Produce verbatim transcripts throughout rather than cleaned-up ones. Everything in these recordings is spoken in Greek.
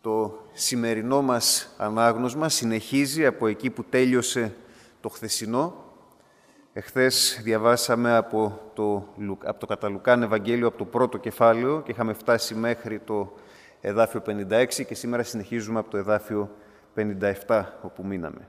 Το σημερινό μας ανάγνωσμα συνεχίζει από εκεί που τέλειωσε το χθεσινό. Εχθές διαβάσαμε από το, από το κατά Λουκάν Ευαγγέλιο, από το πρώτο κεφάλαιο και είχαμε φτάσει μέχρι το εδάφιο πενήντα έξι και σήμερα συνεχίζουμε από το εδάφιο πενήντα επτά, όπου μείναμε.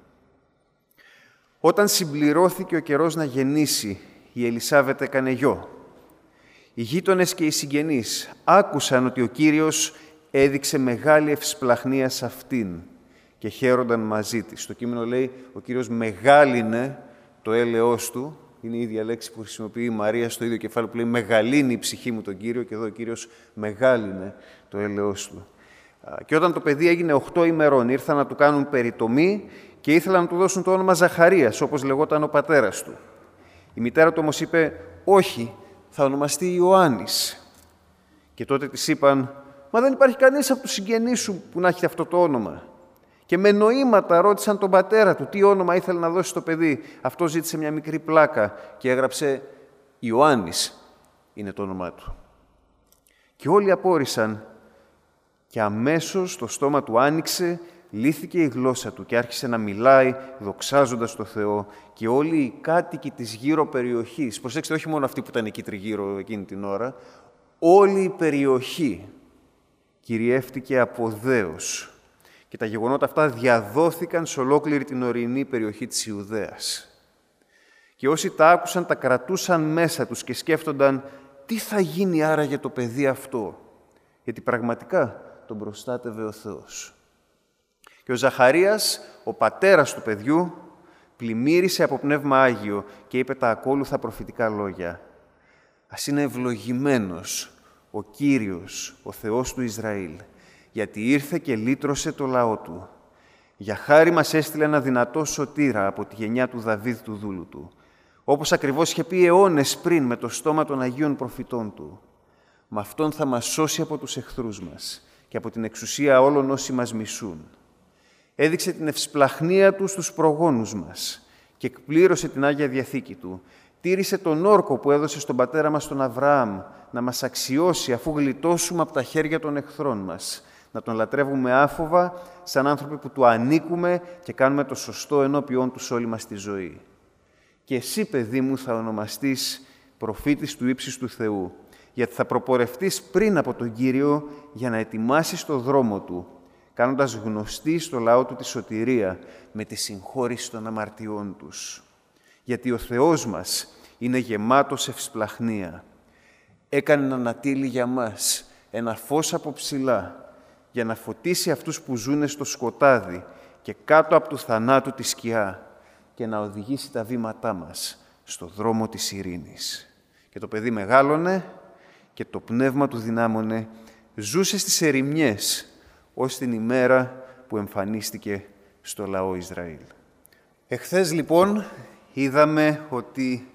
Όταν συμπληρώθηκε ο καιρός να γεννήσει, η Ελισάβετ έκανε γιο. Οι γείτονες και οι συγγενείς άκουσαν ότι ο Κύριος έδειξε μεγάλη ευσπλαχνία σε αυτήν και χαίρονταν μαζί της. Το κείμενο λέει, ο Κύριος μεγάλυνε το έλεος του. Είναι η ίδια λέξη που χρησιμοποιεί η Μαρία στο ίδιο κεφάλαιο που λέει «μεγαλύνει η ψυχή μου τον Κύριο» και εδώ ο Κύριος μεγάλυνε το έλεος του. Και όταν το παιδί έγινε οχτώ ημερών, ήρθαν να του κάνουν περιτομή και ήθελαν να του δώσουν το όνομα Ζαχαρίας, όπως λεγόταν ο πατέρας του. Η μητέρα του όμως είπε «όχι, θα ονομαστεί Ιωάννης». Και τότε της είπαν «μα δεν υπάρχει κανείς από τους συγγενείς σου που να έχει αυτό το όνομα». Και με νοήματα ρώτησαν τον πατέρα του τι όνομα ήθελε να δώσει στο παιδί. Αυτό ζήτησε μια μικρή πλάκα και έγραψε «Ιωάννης» είναι το όνομά του. Και όλοι απόρρισαν και αμέσως το στόμα του άνοιξε, λύθηκε η γλώσσα του και άρχισε να μιλάει δοξάζοντας το Θεό και όλοι οι κάτοικοι της γύρω περιοχής, προσέξτε όχι μόνο αυτοί που ήταν εκεί τριγύρω εκείνη την ώρα, όλη η περιοχή κυριεύτηκε από δέος. Και τα γεγονότα αυτά διαδόθηκαν σε ολόκληρη την ορεινή περιοχή της Ιουδαίας. Και όσοι τα άκουσαν τα κρατούσαν μέσα τους και σκέφτονταν τι θα γίνει άραγε το παιδί αυτό, γιατί πραγματικά τον προστάτευε ο Θεός. Και ο Ζαχαρίας, ο πατέρας του παιδιού, πλημμύρισε από Πνεύμα Άγιο και είπε τα ακόλουθα προφητικά λόγια. «Ας είναι ευλογημένος ο Κύριος, ο Θεός του Ισραήλ, γιατί ήρθε και λύτρωσε το λαό του. Για χάρη μας έστειλε ένα δυνατό σωτήρα από τη γενιά του Δαβίδ του δούλου του, όπως ακριβώς είχε πει αιώνες πριν με το στόμα των Αγίων προφητών του. Με αυτόν θα μας σώσει από τους εχθρούς μας και από την εξουσία όλων όσοι μας μισούν. Έδειξε την ευσπλαχνία του στους προγόνους μας και εκπλήρωσε την Άγια Διαθήκη του. Τήρησε τον όρκο που έδωσε στον πατέρα μας τον Αβραάμ να μας αξιώσει αφού γλιτώσουμε από τα χέρια των εχθρών μας. Να τον λατρεύουμε άφοβα σαν άνθρωποι που του ανήκουμε και κάνουμε το σωστό ενώπιόν τους όλη μας τη ζωή. Και εσύ, παιδί μου, θα ονομαστείς προφήτης του ύψης του Θεού, γιατί θα προπορευτείς πριν από τον Κύριο για να ετοιμάσεις το δρόμο του, κάνοντας γνωστή στο λαό του τη σωτηρία με τη συγχώρηση των αμαρτιών τους. Γιατί ο Θεός μας είναι γεμάτος ευσπλαχνία. Έκανε να ανατείλει για μας ένα φως από ψηλά, για να φωτίσει αυτούς που ζουνε στο σκοτάδι και κάτω από του θανάτου τη σκιά και να οδηγήσει τα βήματά μας στο δρόμο της ειρήνης. Και το παιδί μεγάλωνε και το πνεύμα του δυνάμωνε, ζούσε στις ερημιές ως την ημέρα που εμφανίστηκε στο λαό Ισραήλ. Εχθές λοιπόν είδαμε ότι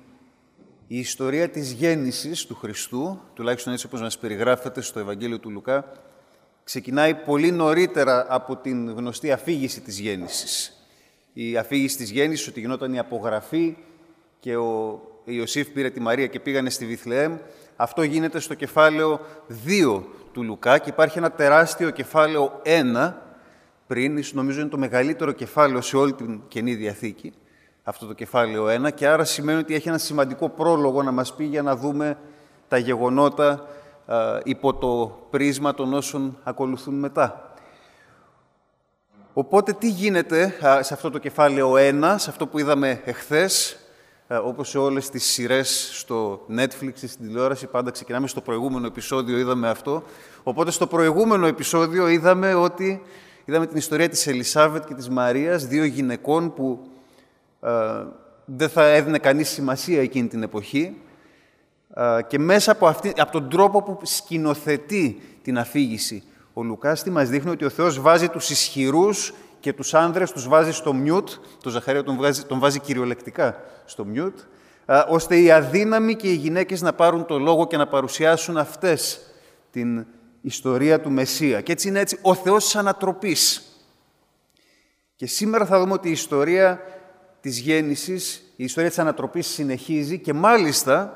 η ιστορία της γέννησης του Χριστού, τουλάχιστον έτσι όπως μας περιγράφεται στο Ευαγγέλιο του Λουκά, ξεκινάει πολύ νωρίτερα από την γνωστή αφήγηση της γέννησης. Η αφήγηση της γέννησης, ότι γινόταν η απογραφή και ο Ιωσήφ πήρε τη Μαρία και πήγανε στη Βιθλεέμ. Αυτό γίνεται στο κεφάλαιο δύο του Λουκά και υπάρχει ένα τεράστιο κεφάλαιο ένα πριν, νομίζω είναι το μεγαλύτερο κεφάλαιο σε όλη την Καινή Διαθήκη, αυτό το κεφάλαιο ένα, και άρα σημαίνει ότι έχει ένα σημαντικό πρόλογο να μας πει για να δούμε τα γεγονότα α, υπό το πρίσμα των όσων ακολουθούν μετά. Οπότε τι γίνεται α, σε αυτό το κεφάλαιο ένα, σε αυτό που είδαμε εχθές, α, όπως σε όλες τις σειρές στο Netflix ή στην τηλεόραση, πάντα ξεκινάμε στο προηγούμενο επεισόδιο, είδαμε αυτό. Οπότε στο προηγούμενο επεισόδιο είδαμε ότι είδαμε την ιστορία της Ελισάβετ και της Μαρίας, δύο γυναικών που α, δεν θα έδινε κανείς σημασία εκείνη την εποχή, και μέσα από, αυτή, από τον τρόπο που σκηνοθετεί την αφήγηση ο Λουκάς τι μας δείχνει, ότι ο Θεός βάζει τους ισχυρούς και τους άνδρες τους βάζει στο μιούτ, τον Ζαχαρία τον βάζει, τον βάζει κυριολεκτικά στο μιούτ, ώστε οι αδύναμοι και οι γυναίκες να πάρουν το λόγο και να παρουσιάσουν αυτές την ιστορία του Μεσσία. Και έτσι είναι έτσι ο Θεός της ανατροπής. Και σήμερα θα δούμε ότι η ιστορία της γέννησης, η ιστορία της ανατροπής συνεχίζει και μάλιστα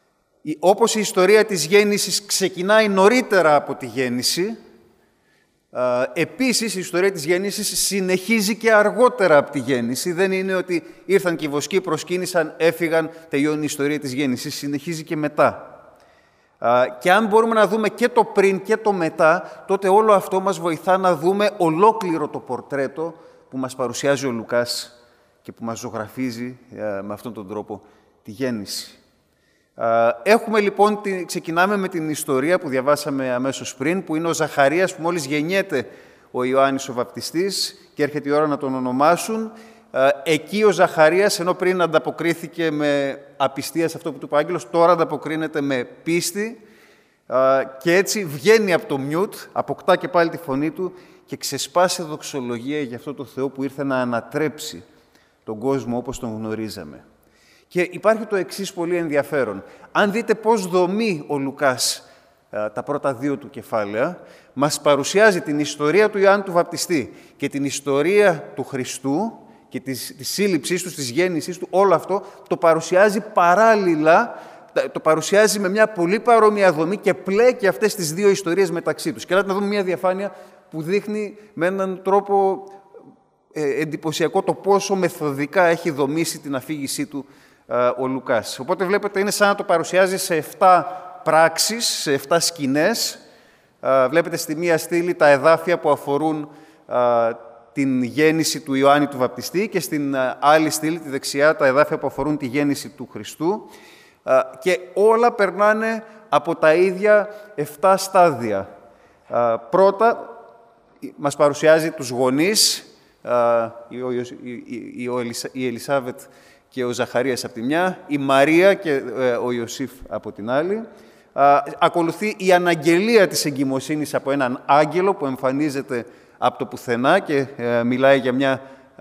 όπως η ιστορία της γέννησης ξεκινάει νωρίτερα από τη γέννηση, Επίσης, η ιστορία της γέννησης συνεχίζει και αργότερα από τη γέννηση. Δεν είναι ότι ήρθαν και οι βοσκοί, προσκύνησαν, έφυγαν, τελειώνει η ιστορία της γέννησης. Συνεχίζει και μετά. Και αν μπορούμε να δούμε και το πριν και το μετά, τότε όλο αυτό μας βοηθά να δούμε ολόκληρο το πορτρέτο που μας παρουσιάζει ο Λουκάς και που μας ζωγραφίζει με αυτόν τον τρόπο τη γέννηση. Έχουμε λοιπόν, ξεκινάμε με την ιστορία που διαβάσαμε αμέσως πριν, που είναι ο Ζαχαρίας που μόλις γεννιέται ο Ιωάννης ο Βαπτιστής και έρχεται η ώρα να τον ονομάσουν. Εκεί ο Ζαχαρίας, ενώ πριν ανταποκρίθηκε με απιστία σε αυτό που του είπε ο άγγελος, τώρα ανταποκρίνεται με πίστη και έτσι βγαίνει από το μιούτ, αποκτά και πάλι τη φωνή του και ξεσπάσει δοξολογία για αυτό το Θεό που ήρθε να ανατρέψει τον κόσμο όπως τον γνωρίζαμε. Και υπάρχει το εξής πολύ ενδιαφέρον. Αν δείτε πώς δομεί ο Λουκάς τα πρώτα δύο του κεφάλαια, μας παρουσιάζει την ιστορία του Ιωάννη του Βαπτιστή και την ιστορία του Χριστού και της, της σύλληψής του, της γέννησής του, όλο αυτό το παρουσιάζει παράλληλα, το παρουσιάζει με μια πολύ παρόμοια δομή και πλέκει αυτές τις δύο ιστορίες μεταξύ τους. Και να δούμε μια διαφάνεια που δείχνει με έναν τρόπο ε, εντυπωσιακό το πόσο μεθοδικά έχει δομήσει την αφήγησή του ε, ο Λουκάς. Οπότε βλέπετε είναι σαν να το παρουσιάζει σε εφτά πράξεις, σε εφτά σκηνές. Ε, βλέπετε στη μία στήλη τα εδάφια που αφορούν ε, την γέννηση του Ιωάννη του Βαπτιστή και στην άλλη στήλη, τη δεξιά, τα εδάφια που αφορούν τη γέννηση του Χριστού. Και όλα περνάνε από τα ίδια εφτά στάδια. Πρώτα, μας παρουσιάζει τους γονείς, η Ελισάβετ και ο Ζαχαρίας από τη μια, η Μαρία και ο Ιωσήφ από την άλλη. Ακολουθεί η αναγγελία της εγκυμοσύνης από έναν άγγελο που εμφανίζεται από το πουθενά και ε, μιλάει για, μια, ε,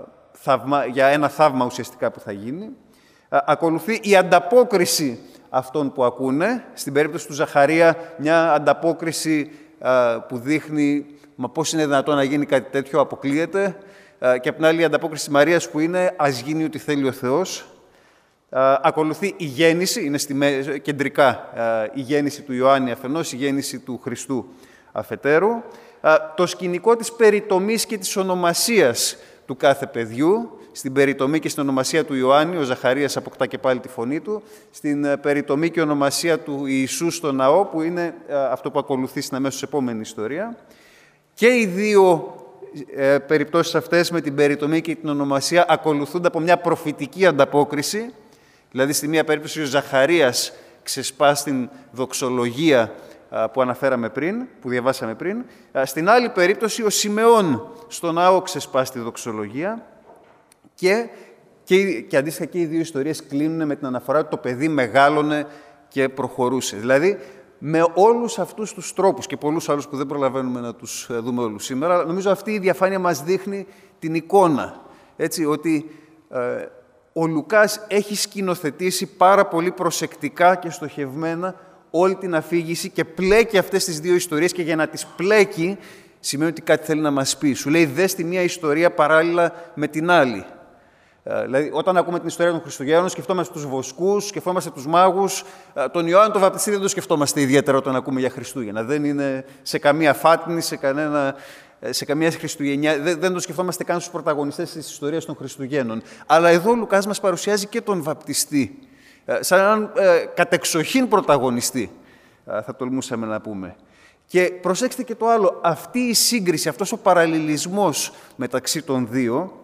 θαυμα, για ένα θαύμα ουσιαστικά που θα γίνει. Ε, ακολουθεί η ανταπόκριση αυτών που ακούνε. Στην περίπτωση του Ζαχαρία, μια ανταπόκριση ε, που δείχνει μα πώς είναι δυνατόν να γίνει κάτι τέτοιο, αποκλείεται. Ε, και από την άλλη η ανταπόκριση της Μαρίας που είναι ας γίνει ό,τι θέλει ο Θεός. Ε, ακολουθεί η γέννηση, είναι στη, κεντρικά ε, η γέννηση του Ιωάννη αφενός, η γέννηση του Χριστού αφετέρου. Το σκηνικό της περιτομής και της ονομασίας του κάθε παιδιού. Στην περιτομή και στην ονομασία του Ιωάννη, ο Ζαχαρίας αποκτά και πάλι τη φωνή του. Στην περιτομή και ονομασία του Ιησού στο ναό, που είναι αυτό που ακολουθεί στην αμέσως επόμενη ιστορία. Και οι δύο ε, περιπτώσεις αυτές με την περιτομή και την ονομασία ακολουθούνται από μια προφητική ανταπόκριση. Δηλαδή, στη μία περίπτωση ο Ζαχαρίας ξεσπά στην δοξολογία που αναφέραμε πριν, που διαβάσαμε πριν. Στην άλλη περίπτωση, ο Σιμεών στο ναό ξεσπά στη δοξολογία και, και, και αντίστοιχα και οι δύο ιστορίες κλείνουν με την αναφορά ότι το παιδί μεγάλωνε και προχωρούσε. Δηλαδή, με όλους αυτούς τους τρόπους και πολλούς άλλους που δεν προλαβαίνουμε να τους δούμε όλους σήμερα, νομίζω αυτή η διαφάνεια μας δείχνει την εικόνα. Έτσι, ότι ε, ο Λουκάς έχει σκηνοθετήσει πάρα πολύ προσεκτικά και στοχευμένα όλη την αφήγηση και πλέκει αυτές τις δύο ιστορίες και για να τις πλέκει σημαίνει ότι κάτι θέλει να μας πει. Σου λέει δες τη μία ιστορία παράλληλα με την άλλη. Ε, δηλαδή όταν ακούμε την ιστορία των Χριστουγέννων σκεφτόμαστε τους βοσκούς, σκεφτόμαστε τους μάγους, ε, τον Ιωάννη τον Βαπτιστή δεν το σκεφτόμαστε ιδιαίτερα όταν ακούμε για Χριστούγεννα. Δεν είναι σε καμία φάτνη, σε, κανένα, σε καμία Χριστουγεννιά, δεν, δεν το σκεφτόμαστε καν στους πρωταγωνιστές της ιστορίας των Χριστουγέννων. Αλλά εδώ ο Λουκάς μας παρουσιάζει και τον Βαπτιστή. Σαν έναν ε, κατεξοχήν πρωταγωνιστή, ε, θα τολμούσαμε να πούμε. Και προσέξτε και το άλλο, αυτή η σύγκριση, αυτός ο παραλληλισμός μεταξύ των δύο,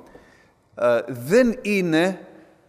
ε, δεν είναι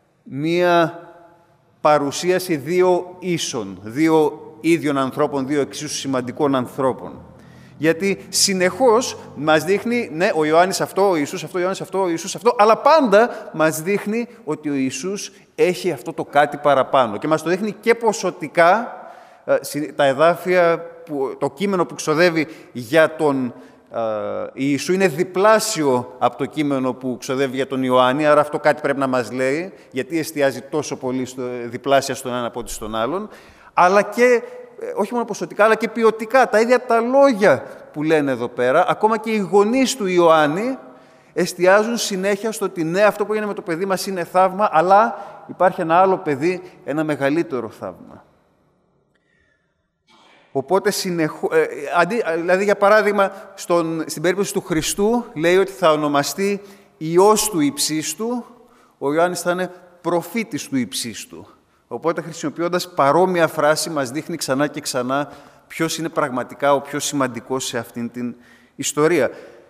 μία παρουσίαση δύο ίσων, δύο ίδιων ανθρώπων, δύο εξίσου σημαντικών ανθρώπων. Γιατί συνεχώς μας δείχνει, ναι, ο Ιωάννης αυτό, ο Ιησούς αυτό, ο Ιωάννης αυτό, ο Ιησούς αυτό, αλλά πάντα μας δείχνει ότι ο Ιησούς έχει αυτό το κάτι παραπάνω. Και μας το δείχνει και ποσοτικά, τα εδάφια, που, το κείμενο που ξοδεύει για τον ε, Ιησού είναι διπλάσιο από το κείμενο που ξοδεύει για τον Ιωάννη, άρα αυτό κάτι πρέπει να μας λέει, γιατί εστιάζει τόσο πολύ στο, διπλάσια στον ένα από ό,τι στον άλλον, αλλά και όχι μόνο ποσοτικά, αλλά και ποιοτικά. Τα ίδια τα λόγια που λένε εδώ πέρα, ακόμα και οι γονείς του Ιωάννη, εστιάζουν συνέχεια στο ότι ναι, αυτό που έγινε με το παιδί μας είναι θαύμα, αλλά υπάρχει ένα άλλο παιδί, ένα μεγαλύτερο θαύμα. Οπότε, συνεχώ... ε, αντί, δηλαδή, για παράδειγμα, στον, στην περίπτωση του Χριστού, λέει ότι θα ονομαστεί Υιός του Υψίστου, ο Ιωάννης θα είναι προφήτης του Υψίστου. Οπότε, χρησιμοποιώντας παρόμοια φράση, μας δείχνει ξανά και ξανά ποιος είναι πραγματικά ο πιο σημαντικός σε αυτήν την ιστορία.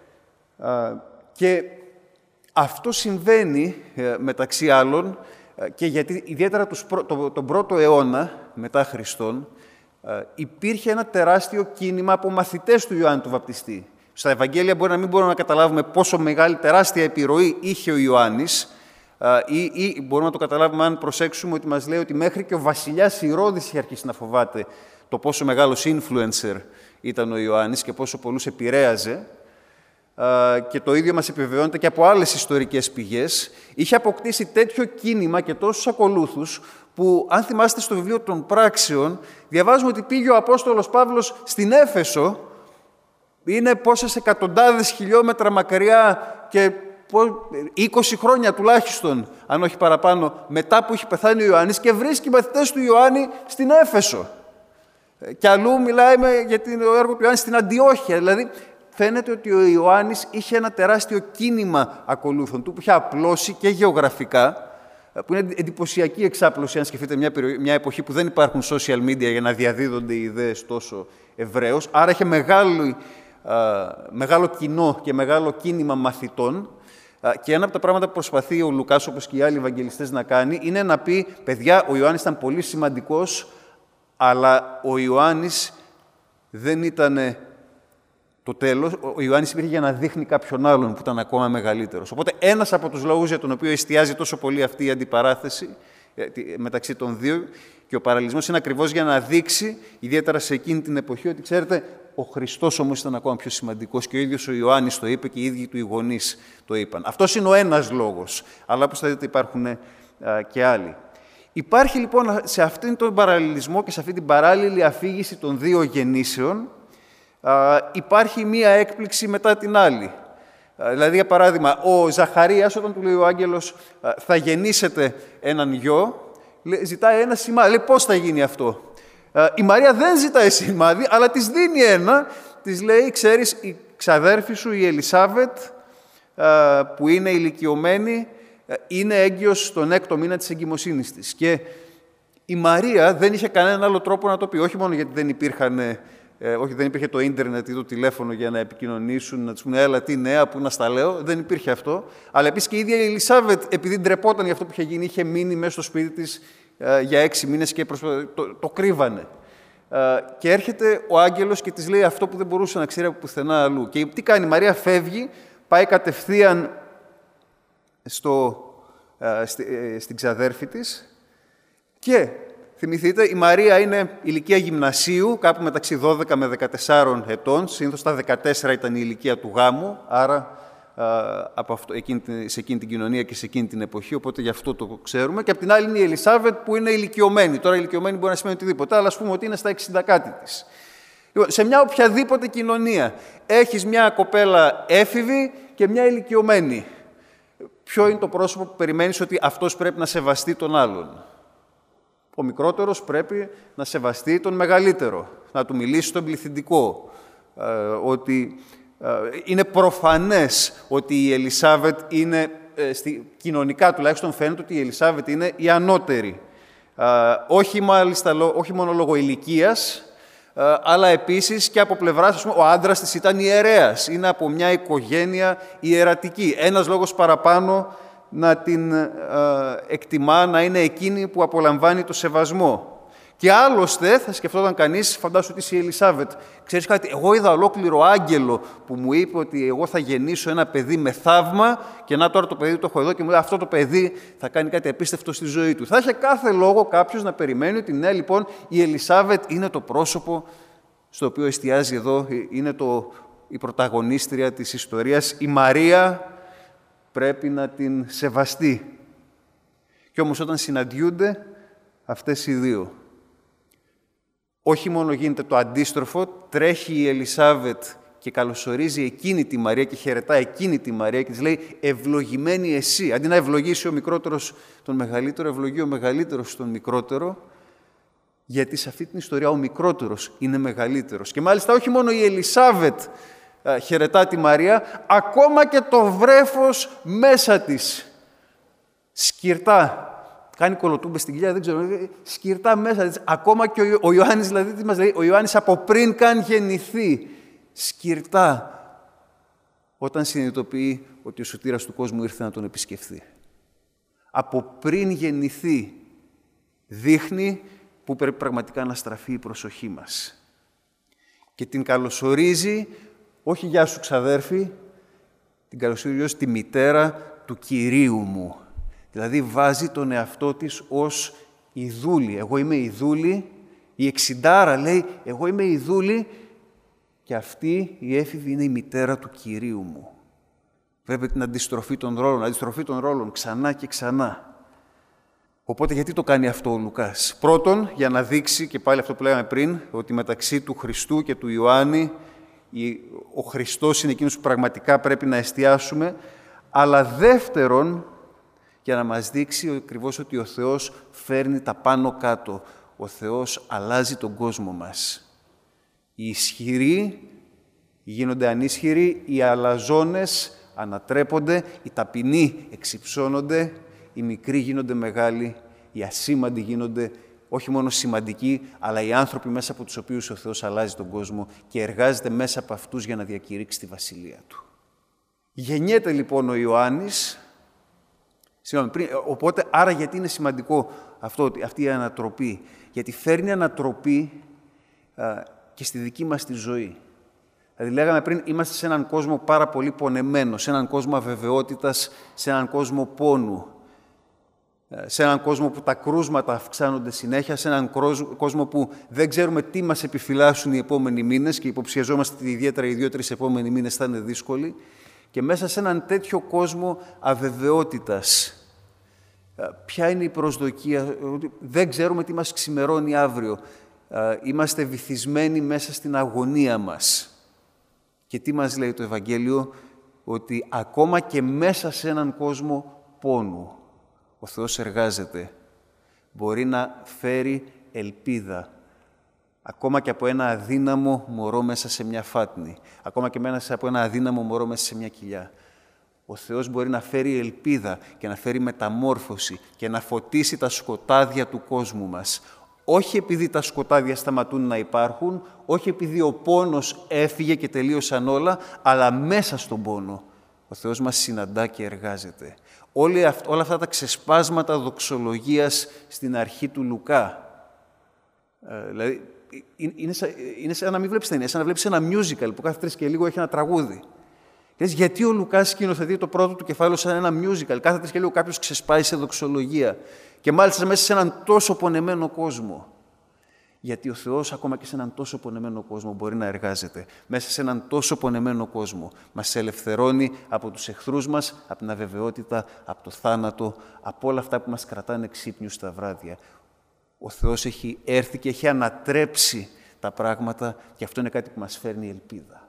Και αυτό συμβαίνει, μεταξύ άλλων, και γιατί ιδιαίτερα τον πρώτο αιώνα μετά Χριστόν, υπήρχε ένα τεράστιο κίνημα από μαθητές του Ιωάννη του Βαπτιστή. Στα Ευαγγέλια μπορεί να μην μπορούμε να καταλάβουμε πόσο μεγάλη, τεράστια επιρροή είχε ο Ιωάννης, ή, ή μπορούμε να το καταλάβουμε αν προσέξουμε ότι μας λέει ότι μέχρι και ο βασιλιάς Ηρώδης είχε αρχίσει να φοβάται το πόσο μεγάλος influencer ήταν ο Ιωάννης και πόσο πολλούς επηρέαζε. Και το ίδιο μας επιβεβαιώνεται και από άλλες ιστορικές πηγές. Είχε αποκτήσει τέτοιο κίνημα και τόσους ακολούθους που, αν θυμάστε στο βιβλίο των Πράξεων, διαβάζουμε ότι πήγε ο Απόστολος Παύλος στην Έφεσο, είναι πόσες εκατοντάδες χιλιόμετρα μακριά και είκοσι χρόνια τουλάχιστον, αν όχι παραπάνω, μετά που είχε πεθάνει ο Ιωάννης, και βρίσκει μαθητές του Ιωάννη στην Έφεσο. Και αλλού μιλάει για το έργο του Ιωάννη στην Αντιόχεια. Δηλαδή, φαίνεται ότι ο Ιωάννης είχε ένα τεράστιο κίνημα ακολούθων του, που είχε απλώσει και γεωγραφικά, που είναι εντυπωσιακή εξάπλωση, αν σκεφτείτε μια, μια εποχή που δεν υπάρχουν social media για να διαδίδονται οι ιδέες τόσο ευρέως. Άρα είχε μεγάλο, α, μεγάλο κοινό και μεγάλο κίνημα μαθητών. Α, και ένα από τα πράγματα που προσπαθεί ο Λουκάς, όπως και οι άλλοι Ευαγγελιστές, να κάνει, είναι να πει, παιδιά, ο Ιωάννης ήταν πολύ σημαντικός, αλλά ο Ιωάννης δεν ήταν το τέλος. Ο Ιωάννης υπήρχε για να δείχνει κάποιον άλλον που ήταν ακόμα μεγαλύτερος. Οπότε ένας από τους λόγους για τον οποίο εστιάζει τόσο πολύ αυτή η αντιπαράθεση μεταξύ των δύο και ο παραλληλισμός είναι ακριβώς για να δείξει, ιδιαίτερα σε εκείνη την εποχή, ότι ξέρετε, ο Χριστός όμως ήταν ακόμα πιο σημαντικός και ο ίδιος ο Ιωάννης το είπε και οι ίδιοι του οι γονείς το είπαν. Αυτός είναι ο ένας λόγος, αλλά όπως θα δείτε υπάρχουν α, και άλλοι. Υπάρχει λοιπόν σε αυτόν τον παραλληλισμό και σε αυτή την παράλληλη αφήγηση των δύο γεννήσεων, α, υπάρχει μία έκπληξη μετά την άλλη. Α, δηλαδή, για παράδειγμα, ο Ζαχαρίας, όταν του λέει ο άγγελος α, θα γεννήσετε έναν γιο, ζητάει ένα σημάδι. Λέει, πώς θα γίνει αυτό? Α, η Μαρία δεν ζητάει σημάδι, αλλά της δίνει ένα. Της λέει, ξέρεις, η ξαδέρφη σου, η Ελισάβετ, α, που είναι ηλικιωμένη, είναι έγκυος στον έκτο μήνα της εγκυμοσύνης της. Και η Μαρία δεν είχε κανέναν άλλο τρόπο να το πει. Όχι μόνο γιατί δεν, υπήρχαν, ε, όχι, δεν υπήρχε το ίντερνετ ή το τηλέφωνο για να επικοινωνήσουν, να τους πούνε έλα τι νέα, πού να στα λέω. Δεν υπήρχε αυτό. Αλλά επίσης και η ίδια η Ελισάβετ, επειδή ντρεπόταν για αυτό που είχε γίνει, είχε μείνει μέσα στο σπίτι της ε, για έξι μήνες και προσπα... το, το κρύβανε. Ε, και έρχεται ο άγγελος και της λέει αυτό που δεν μπορούσε να ξέρει από πουθενά αλλού. Και τι κάνει? Η Μαρία φεύγει, πάει κατευθείαν στο, ε, στη, ε, στην ξαδέρφη της και θυμηθείτε, η Μαρία είναι ηλικία γυμνασίου, κάπου μεταξύ δώδεκα με δεκατέσσερα ετών, συνήθως τα δεκατέσσερα ήταν η ηλικία του γάμου, άρα ε, από αυτό, εκείνη, σε εκείνη την κοινωνία και σε εκείνη την εποχή, οπότε γι' αυτό το ξέρουμε. Και απ' την άλλη είναι η Ελισάβετ που είναι ηλικιωμένη. Τώρα ηλικιωμένη μπορεί να σημαίνει οτιδήποτε, αλλά ας πούμε ότι είναι στα εξήντα κάτι της. Λοιπόν, σε μια οποιαδήποτε κοινωνία έχεις μια κοπέλα έφηβη και μια ηλικιωμένη. Ποιο είναι το πρόσωπο που περιμένεις ότι αυτός πρέπει να σεβαστεί τον άλλον? Ο μικρότερος πρέπει να σεβαστεί τον μεγαλύτερο, να του μιλήσει στον πληθυντικό. Ε, ότι ε, είναι προφανές ότι η Ελισάβετ είναι, ε, στη, κοινωνικά τουλάχιστον φαίνεται ότι η Ελισάβετ είναι η ανώτερη. Ε, όχι, μάλιστα, όχι μόνο λόγω ηλικίας, Uh, αλλά επίσης και από πλευράς, ας πούμε, ο άντρας της ήταν ιερέας, είναι από μια οικογένεια ιερατική. Ένας λόγος παραπάνω να την uh, εκτιμά, να είναι εκείνη που απολαμβάνει το σεβασμό. Και άλλωστε, θα σκεφτόταν κανείς, φαντάσου ότι είσαι η Ελισάβετ. Ξέρεις κάτι, εγώ είδα ολόκληρο άγγελο που μου είπε ότι εγώ θα γεννήσω ένα παιδί με θαύμα και να τώρα το παιδί το έχω εδώ και μου λέει αυτό το παιδί θα κάνει κάτι απίστευτο στη ζωή του. Θα είχε κάθε λόγο κάποιος να περιμένει ότι ναι, λοιπόν, η Ελισάβετ είναι το πρόσωπο στο οποίο εστιάζει εδώ, είναι το, η πρωταγωνίστρια της ιστορίας. Η Μαρία πρέπει να την σεβαστεί. Και όμως όταν συναντιούνται αυτές οι δύο, όχι μόνο γίνεται το αντίστροφο, τρέχει η Ελισάβετ και καλωσορίζει εκείνη τη Μαρία και χαιρετά εκείνη τη Μαρία και της λέει «ευλογημένη εσύ». Αντί να ευλογήσει ο μικρότερος τον μεγαλύτερο, ευλογεί ο μεγαλύτερος τον μικρότερο Γιατί σε αυτή την ιστορία ο μικρότερος είναι μεγαλύτερος. Και μάλιστα όχι μόνο η Ελισάβετ α, χαιρετά τη Μαρία, ακόμα και το βρέφος μέσα της σκυρτά. Κάνει κολοτούμπες στην κοιλιά, δεν ξέρω, σκυρτά μέσα της. Ακόμα και ο, ο Ιωάννης, δηλαδή, τι μας λέει, ο Ιωάννης από πριν καν γεννηθεί, σκυρτά, όταν συνειδητοποιεί ότι ο σωτήρας του κόσμου ήρθε να τον επισκεφθεί. Από πριν γεννηθεί, δείχνει που πρέπει πραγματικά να στραφεί η προσοχή μας. Και την καλωσορίζει, όχι «Γεια σου ξαδέρφη», την καλωσορίζει ως τη μητέρα του Κυρίου μου. Δηλαδή βάζει τον εαυτό της ως ειδούλη. Εγώ είμαι ειδούλη, η εξιντάρα λέει, εγώ είμαι ειδούλη και αυτή η έφηβη είναι η μητέρα του Κυρίου μου. Βέβαια την αντιστροφή των ρόλων, αντιστροφή των ρόλων ξανά και ξανά. Οπότε γιατί το κάνει αυτό ο Λουκάς? Πρώτον, για να δείξει, και πάλι αυτό που λέγαμε πριν, ότι μεταξύ του Χριστού και του Ιωάννη ο Χριστός είναι εκείνος που πραγματικά πρέπει να εστιάσουμε, αλλά δεύτερον, για να μας δείξει ακριβώς ότι ο Θεός φέρνει τα πάνω κάτω. Ο Θεός αλλάζει τον κόσμο μας. Οι ισχυροί γίνονται ανίσχυροι, οι αλαζόνες ανατρέπονται, οι ταπεινοί εξυψώνονται, οι μικροί γίνονται μεγάλοι, οι ασήμαντοι γίνονται όχι μόνο σημαντικοί, αλλά οι άνθρωποι μέσα από τους οποίους ο Θεός αλλάζει τον κόσμο και εργάζεται μέσα από αυτούς για να διακηρύξει τη βασιλεία Του. Γεννιέται λοιπόν ο Ιωάννης, πριν, οπότε άρα γιατί είναι σημαντικό αυτό, αυτή η ανατροπή? Γιατί φέρνει ανατροπή α, και στη δική μας τη ζωή. Δηλαδή λέγαμε πριν, είμαστε σε έναν κόσμο πάρα πολύ πονεμένο, σε έναν κόσμο αβεβαιότητας, σε έναν κόσμο πόνου, σε έναν κόσμο που τα κρούσματα αυξάνονται συνέχεια, σε έναν κόσμο που δεν ξέρουμε τι μας επιφυλάσσουν οι επόμενοι μήνες και υποψιαζόμαστε ότι ιδιαίτερα οι δύο-τρεις επόμενοι μήνες θα είναι δύσκολοι. Και μέσα σε έναν τέτοιο κόσμο αβεβαιότητας, ποια είναι η προσδοκία? Δεν ξέρουμε τι μας ξημερώνει αύριο. Είμαστε βυθισμένοι μέσα στην αγωνία μας. Και τι μας λέει το Ευαγγέλιο? Ότι ακόμα και μέσα σε έναν κόσμο πόνου, ο Θεός εργάζεται. Μπορεί να φέρει ελπίδα. Ακόμα και από ένα αδύναμο μωρό μέσα σε μια φάτνη. Ακόμα και μέσα από ένα αδύναμο μωρό μέσα σε μια κοιλιά. Ο Θεός μπορεί να φέρει ελπίδα και να φέρει μεταμόρφωση και να φωτίσει τα σκοτάδια του κόσμου μας. Όχι επειδή τα σκοτάδια σταματούν να υπάρχουν, όχι επειδή ο πόνος έφυγε και τελείωσαν όλα, αλλά μέσα στον πόνο ο Θεός μας συναντά και εργάζεται. Όλοι αυ- όλα αυτά τα ξεσπάσματα δοξολογίας στην αρχή του Λουκά, ε, δηλαδή, είναι σαν, είναι σαν να μην βλέπεις ταινία, σαν να βλέπεις ένα musical που κάθε τρεις και λίγο έχει ένα τραγούδι. Λες, γιατί ο Λουκάς σκηνοθετεί το πρώτο του κεφάλαιο σαν ένα musical? Κάθε τρεις και λίγο κάποιος ξεσπάει σε δοξολογία. Και μάλιστα μέσα σε έναν τόσο πονεμένο κόσμο. Γιατί ο Θεός ακόμα και σε έναν τόσο πονεμένο κόσμο μπορεί να εργάζεται. Μέσα σε έναν τόσο πονεμένο κόσμο μας ελευθερώνει από τους εχθρούς μας, από την αβεβαιότητα, από το θάνατο, από όλα αυτά που μας κρατάνε ξύπνιους τα βράδια. Ο Θεός έχει έρθει και έχει ανατρέψει τα πράγματα και αυτό είναι κάτι που μας φέρνει ελπίδα.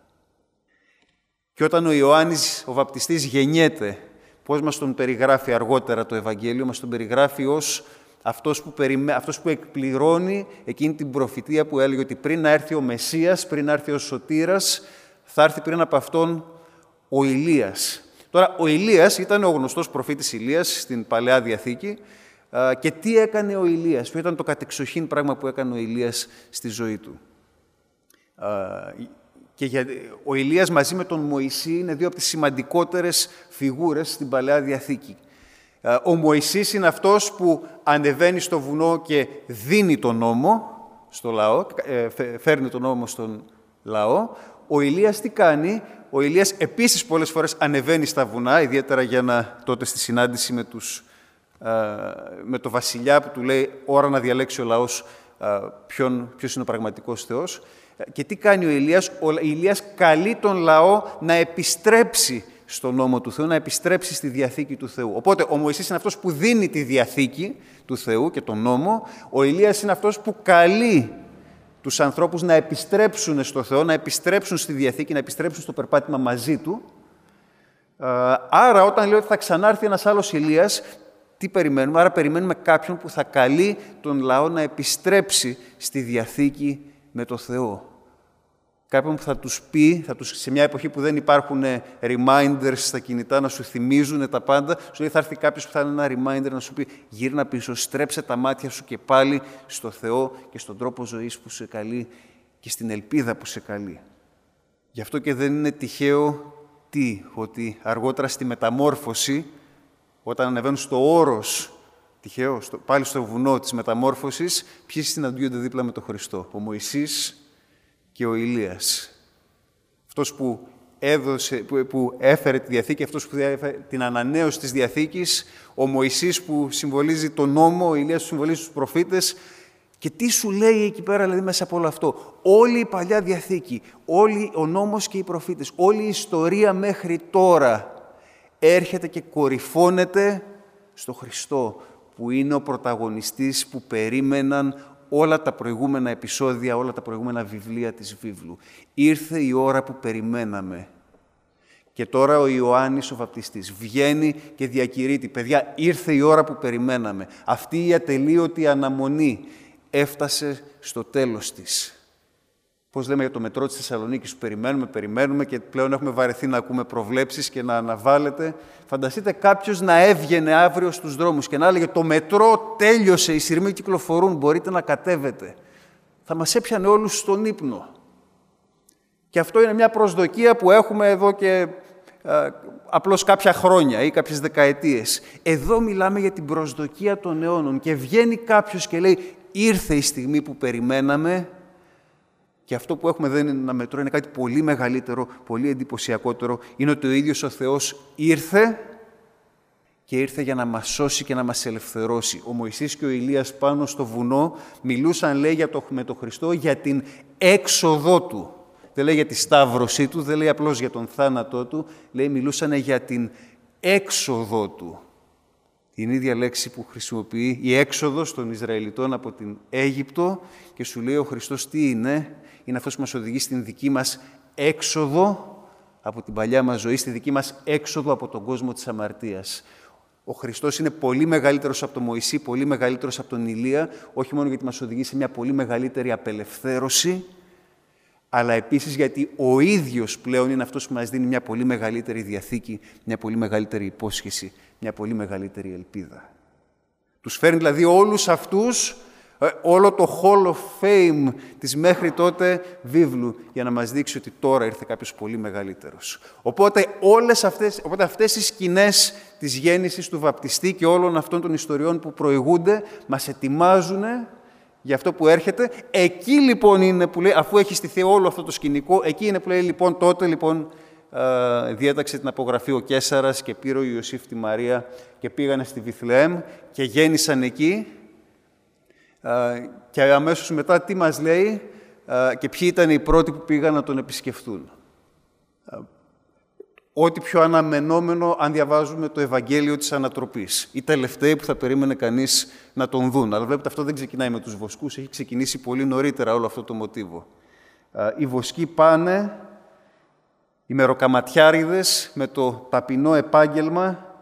Και όταν ο Ιωάννης, ο βαπτιστής, γεννιέται, πώς μας τον περιγράφει αργότερα το Ευαγγέλιο? Μας τον περιγράφει ως αυτός που, περιμέ... αυτός που εκπληρώνει εκείνη την προφητεία που έλεγε ότι πριν να έρθει ο Μεσσίας, πριν να έρθει ο Σωτήρας, θα έρθει πριν από αυτόν ο Ηλίας. Τώρα, ο Ηλίας ήταν ο γνωστός προφήτης Ηλίας στην Παλαιά Διαθήκη. Και τι έκανε ο Ηλίας? Ποιο ήταν το κατεξοχήν πράγμα που έκανε ο Ηλίας στη ζωή του? Και για... ο Ηλίας μαζί με τον Μωυσή είναι δύο από τις σημαντικότερες φιγούρες στην Παλαιά Διαθήκη. Ο Μωυσής είναι αυτός που ανεβαίνει στο βουνό και δίνει τον νόμο στο λαό, φέρνει τον νόμο στον λαό. Ο Ηλίας τι κάνει? Ο Ηλίας επίσης πολλές φορές ανεβαίνει στα βουνά, ιδιαίτερα για να τότε στη συνάντηση με, τους, με το βασιλιά που του λέει ώρα να διαλέξει ο λαός ποιον, ποιος είναι ο πραγματικός Θεός. Και τι κάνει ο Ηλίας? Ο Ηλίας καλεί τον λαό να επιστρέψει στον νόμο του Θεού, να επιστρέψει στη Διαθήκη του Θεού. Οπότε ο Μωυσής είναι αυτός που δίνει τη Διαθήκη του Θεού και τον νόμο. Ο Ηλίας είναι αυτός που καλεί τους ανθρώπους να επιστρέψουν στο Θεό, να επιστρέψουν στη Διαθήκη, να επιστρέψουν στο περπάτημα μαζί του. Άρα όταν λέω ότι θα ξανάρθει ένας άλλος Ηλίας, Τι περιμένουμε? Άρα περιμένουμε κάποιον που θα καλεί τον λαό να επιστρέψει στη Διαθήκη με το Θεό. Κάποιον που θα τους πει, θα τους, σε μια εποχή που δεν υπάρχουν reminders στα κινητά να σου θυμίζουν τα πάντα, σου λέει θα έρθει κάποιος που θα είναι ένα reminder να σου πει γύρνα πίσω, στρέψε τα μάτια σου και πάλι στο Θεό και στον τρόπο ζωής που σε καλεί και στην ελπίδα που σε καλεί. Γι' αυτό και δεν είναι τυχαίο τι, ότι αργότερα στη μεταμόρφωση, όταν ανεβαίνουν στο όρος, τυχαίο, στο, πάλι στο βουνό της μεταμόρφωσης, ποιοι συναντιούνται δίπλα με τον Χριστό? Ο Μωυσής και ο Ηλίας. Αυτός που, έδωσε, που, που έφερε τη Διαθήκη, αυτός που έφερε την ανανέωση της Διαθήκης, ο Μωυσής που συμβολίζει τον νόμο, ο Ηλίας που συμβολίζει τους προφήτες. Και τι σου λέει εκεί πέρα, δηλαδή, μέσα από όλο αυτό? Όλη η Παλιά Διαθήκη, όλη ο νόμος και οι προφήτες, όλη η ιστορία μέχρι τώρα έρχεται και κορυφώνεται στο Χριστό, που είναι ο πρωταγωνιστής που περίμεναν όλα τα προηγούμενα επεισόδια, όλα τα προηγούμενα βιβλία της βίβλου. Ήρθε η ώρα που περιμέναμε. Και τώρα ο Ιωάννης ο Βαπτιστής βγαίνει και διακηρύττει. Παιδιά, ήρθε η ώρα που περιμέναμε. Αυτή η ατελείωτη αναμονή έφτασε στο τέλος της. Πώς λέμε για το μετρό της Θεσσαλονίκης, που περιμένουμε, περιμένουμε και πλέον έχουμε βαρεθεί να ακούμε προβλέψεις και να αναβάλλεται. Φανταστείτε κάποιος να έβγαινε αύριο στους δρόμους και να έλεγε το μετρό τέλειωσε, οι σειρμοί κυκλοφορούν, μπορείτε να κατέβετε. Θα μας έπιανε όλους στον ύπνο. Και αυτό είναι μια προσδοκία που έχουμε εδώ και α, απλώς κάποια χρόνια ή κάποιες δεκαετίες. Εδώ μιλάμε για την προσδοκία των αιώνων και βγαίνει κάποιος και λέει ήρθε η στιγμή που περιμέναμε. Και αυτό που έχουμε δεν είναι ένα μετρό, είναι κάτι πολύ μεγαλύτερο, πολύ εντυπωσιακότερο. Είναι ότι ο ίδιος ο Θεός ήρθε και ήρθε για να μας σώσει και να μας ελευθερώσει. Ο Μωυσής και ο Ηλίας πάνω στο βουνό μιλούσαν, λέει, για το, με τον Χριστό για την έξοδό του. Δεν λέει για τη σταύρωσή του, δεν λέει απλώς για τον θάνατό του, λέει μιλούσαν για την έξοδό του. Την ίδια λέξη που χρησιμοποιεί η έξοδος των Ισραηλιτών από την Αίγυπτο και σου λέει ο Χριστός τι είναι? Είναι αυτός που μας οδηγεί στην δική μας έξοδο από την παλιά μας ζωή, στη δική μας έξοδο από τον κόσμο της αμαρτίας. Ο Χριστός είναι πολύ μεγαλύτερος από τον Μωυσή, πολύ μεγαλύτερος από τον Ηλία, όχι μόνο γιατί μας οδηγεί σε μια πολύ μεγαλύτερη απελευθέρωση, αλλά επίσης γιατί ο ίδιος πλέον είναι αυτός που μας δίνει μια πολύ μεγαλύτερη διαθήκη, μια πολύ μεγαλύτερη υπόσχεση, μια πολύ μεγαλύτερη ελπίδα. Τους φέρνει δηλαδή όλους αυτούς, όλο το Hall of Fame της μέχρι τότε βίβλου, για να μας δείξει ότι τώρα ήρθε κάποιος πολύ μεγαλύτερος. Οπότε όλες αυτές, οπότε αυτές οι σκηνές της γέννησης του βαπτιστή και όλων αυτών των ιστοριών που προηγούνται, μας ετοιμάζουν για αυτό που έρχεται. Εκεί λοιπόν είναι που λέει, αφού έχει στηθεί όλο αυτό το σκηνικό, εκεί είναι που λέει λοιπόν τότε λοιπόν ε, διέταξε την απογραφή ο Καίσαρας και πήρε ο Ιωσήφ τη Μαρία και πήγανε στη Βιθλεέμ και γέννησαν εκεί. Ε, και αμέσως μετά τι μας λέει ε, και ποιοι ήταν οι πρώτοι που πήγαν να τον επισκεφτούν. Ε, ό,τι πιο αναμενόμενο αν διαβάζουμε το Ευαγγέλιο της Ανατροπής. Οι τελευταίοι που θα περίμενε κανείς να τον δουν. Αλλά βλέπετε αυτό δεν ξεκινάει με τους βοσκούς, έχει ξεκινήσει πολύ νωρίτερα όλο αυτό το μοτίβο. Οι βοσκοί πάνε, οι μεροκαματιάριδες με το ταπεινό επάγγελμα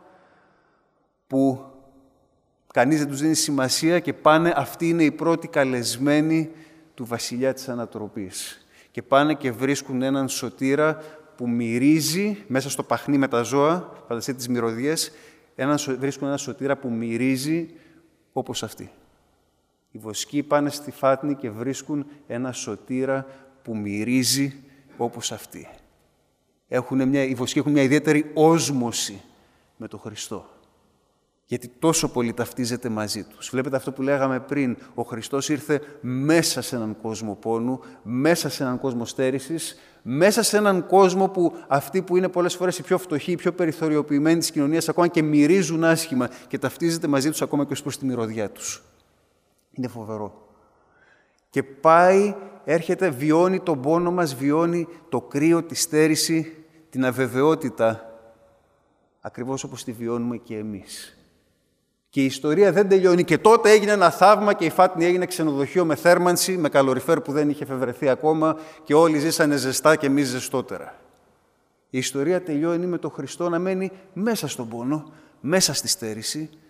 που κανείς δεν τους δίνει σημασία και πάνε, αυτοί είναι οι πρώτοι καλεσμένοι του βασιλιά της Ανατροπής. Και πάνε και βρίσκουν έναν σωτήρα που μυρίζει, μέσα στο παχνί με τα ζώα, φανταστείτε τις μυρωδιές, έναν, βρίσκουν έναν σωτήρα που μυρίζει όπως αυτοί. Οι βοσκοί πάνε στη Φάτνη και βρίσκουν ένα σωτήρα που μυρίζει όπως αυτοί. Έχουν μια, οι βοσκοί έχουν μια ιδιαίτερη όσμωση με τον Χριστό. Γιατί τόσο πολύ ταυτίζεται μαζί τους. Βλέπετε αυτό που λέγαμε πριν, ο Χριστός ήρθε μέσα σε έναν κόσμο πόνου, μέσα σε έναν κόσμο στέρησης, μέσα σε έναν κόσμο που αυτοί που είναι πολλές φορές οι πιο φτωχοί, οι πιο περιθωριοποιημένοι της κοινωνίας, ακόμα και μυρίζουν άσχημα και ταυτίζεται μαζί τους ακόμα και ως προς τη μυρωδιά τους. Είναι φοβερό. Και πάει, έρχεται, βιώνει τον πόνο μας, βιώνει το κρύο, τη στέρηση, την αβεβαιότητα, ακριβώς όπως τη βιώνουμε και εμείς. Και η ιστορία δεν τελειώνει. Και τότε έγινε ένα θαύμα και η Φάτνη έγινε ξενοδοχείο με θέρμανση, με καλοριφέρ που δεν είχε εφευρεθεί ακόμα και όλοι ζήσανε ζεστά και εμείς ζεστότερα. Η ιστορία τελειώνει με τον Χριστό να μένει μέσα στον πόνο, μέσα στη στέρηση,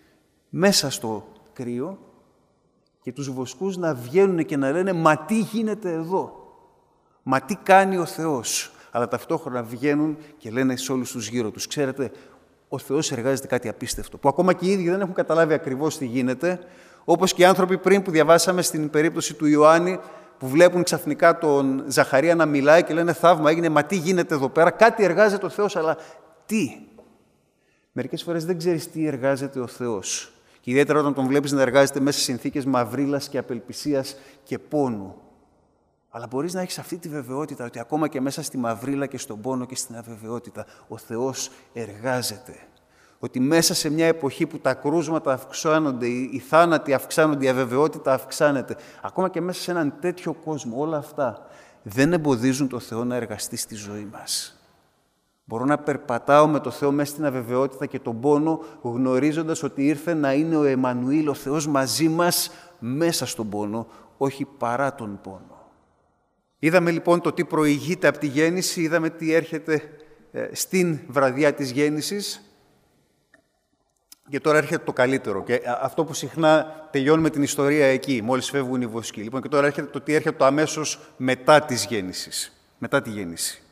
μέσα στο κρύο και τους βοσκούς να βγαίνουν και να λένε «Μα τι γίνεται εδώ, μα τι κάνει ο Θεός». Αλλά ταυτόχρονα βγαίνουν και λένε σε όλους τους γύρω τους «Ξέρετε, ο Θεός εργάζεται κάτι απίστευτο», που ακόμα και οι ίδιοι δεν έχουν καταλάβει ακριβώς τι γίνεται, όπως και οι άνθρωποι πριν που διαβάσαμε στην περίπτωση του Ιωάννη, που βλέπουν ξαφνικά τον Ζαχαρία να μιλάει και λένε «Θαύμα έγινε, μα τι γίνεται εδώ πέρα, κάτι εργάζεται ο Θεός, αλλά τι». Μερικές φορές δεν ξέρεις τι εργάζεται ο Θεός. Και ιδιαίτερα όταν τον βλέπεις να εργάζεται μέσα σε συνθήκες μαυρίλας και απελπισίας και πόνου. Αλλά μπορείς να έχεις αυτή τη βεβαιότητα ότι ακόμα και μέσα στη μαυρίλα και στον πόνο και στην αβεβαιότητα ο Θεός εργάζεται. Ότι μέσα σε μια εποχή που τα κρούσματα αυξάνονται, οι θάνατοι αυξάνονται, η αβεβαιότητα αυξάνεται, ακόμα και μέσα σε έναν τέτοιο κόσμο, όλα αυτά δεν εμποδίζουν το Θεό να εργαστεί στη ζωή μας. Μπορώ να περπατάω με το Θεό μέσα στην αβεβαιότητα και τον πόνο, γνωρίζοντας ότι ήρθε να είναι ο Εμμανουήλ, ο Θεός μαζί μας, μέσα στον πόνο, όχι παρά τον πόνο. Είδαμε λοιπόν το τι προηγείται από τη γέννηση, είδαμε τι έρχεται ε, στην βραδιά της γέννησης και τώρα έρχεται το καλύτερο. Και αυτό που συχνά τελειώνουμε την ιστορία εκεί, μόλις φεύγουν οι βοσκοί. Λοιπόν, και τώρα έρχεται το τι έρχεται το αμέσως μετά της γέννησης, μετά τη γέννηση.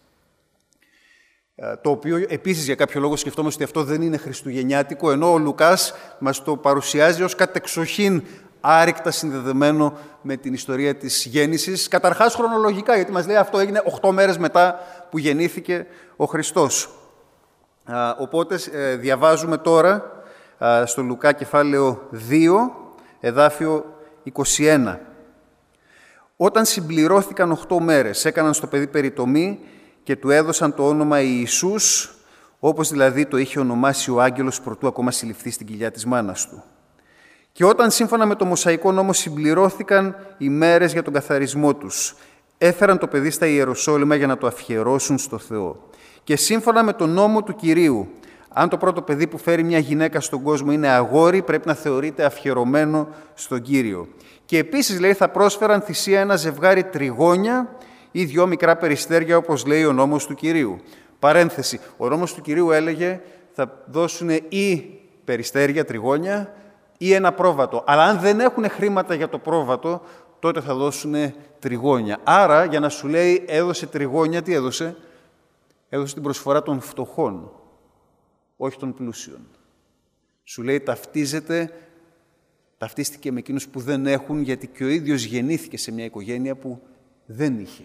Το οποίο επίσης για κάποιο λόγο σκεφτόμαστε ότι αυτό δεν είναι χριστουγεννιάτικο, ενώ ο Λουκάς μας το παρουσιάζει ως κατεξοχήν άρρηκτα συνδεδεμένο με την ιστορία της γέννησης. Καταρχάς χρονολογικά, γιατί μας λέει αυτό έγινε οκτώ μέρες μετά που γεννήθηκε ο Χριστός. Οπότε διαβάζουμε τώρα στο Λουκά κεφάλαιο δύο, εδάφιο είκοσι ένα. Όταν συμπληρώθηκαν οκτώ μέρες, έκαναν στο παιδί περιτομή και του έδωσαν το όνομα Ιησούς, όπως δηλαδή το είχε ονομάσει ο άγγελος προτού ακόμα συλληφθεί στην κοιλιά της μάνας του. Και όταν σύμφωνα με το Μωσαϊκό νόμο συμπληρώθηκαν οι μέρες για τον καθαρισμό τους, έφεραν το παιδί στα Ιεροσόλυμα για να το αφιερώσουν στο Θεό. Και σύμφωνα με τον νόμο του Κυρίου, αν το πρώτο παιδί που φέρει μια γυναίκα στον κόσμο είναι αγόρι, πρέπει να θεωρείται αφιερωμένο στον Κύριο. Και επίσης, λέει, θα πρόσφεραν θυσία ένα ζευγάρι τριγώνια ή δυο μικρά περιστέρια, όπως λέει ο νόμος του Κυρίου. Παρένθεση, ο νόμος του Κυρίου έλεγε θα δώσουν ή περιστέρια, τριγώνια ή ένα πρόβατο. Αλλά αν δεν έχουν χρήματα για το πρόβατο, τότε θα δώσουν τριγώνια. Άρα, για να σου λέει έδωσε τριγώνια, τι έδωσε? Έδωσε την προσφορά των φτωχών, όχι των πλούσιων. Σου λέει ταυτίζεται, ταυτίστηκε με εκείνους που δεν έχουν, γιατί και ο ίδιος γεννήθηκε σε μια οικογένεια που δεν είχε.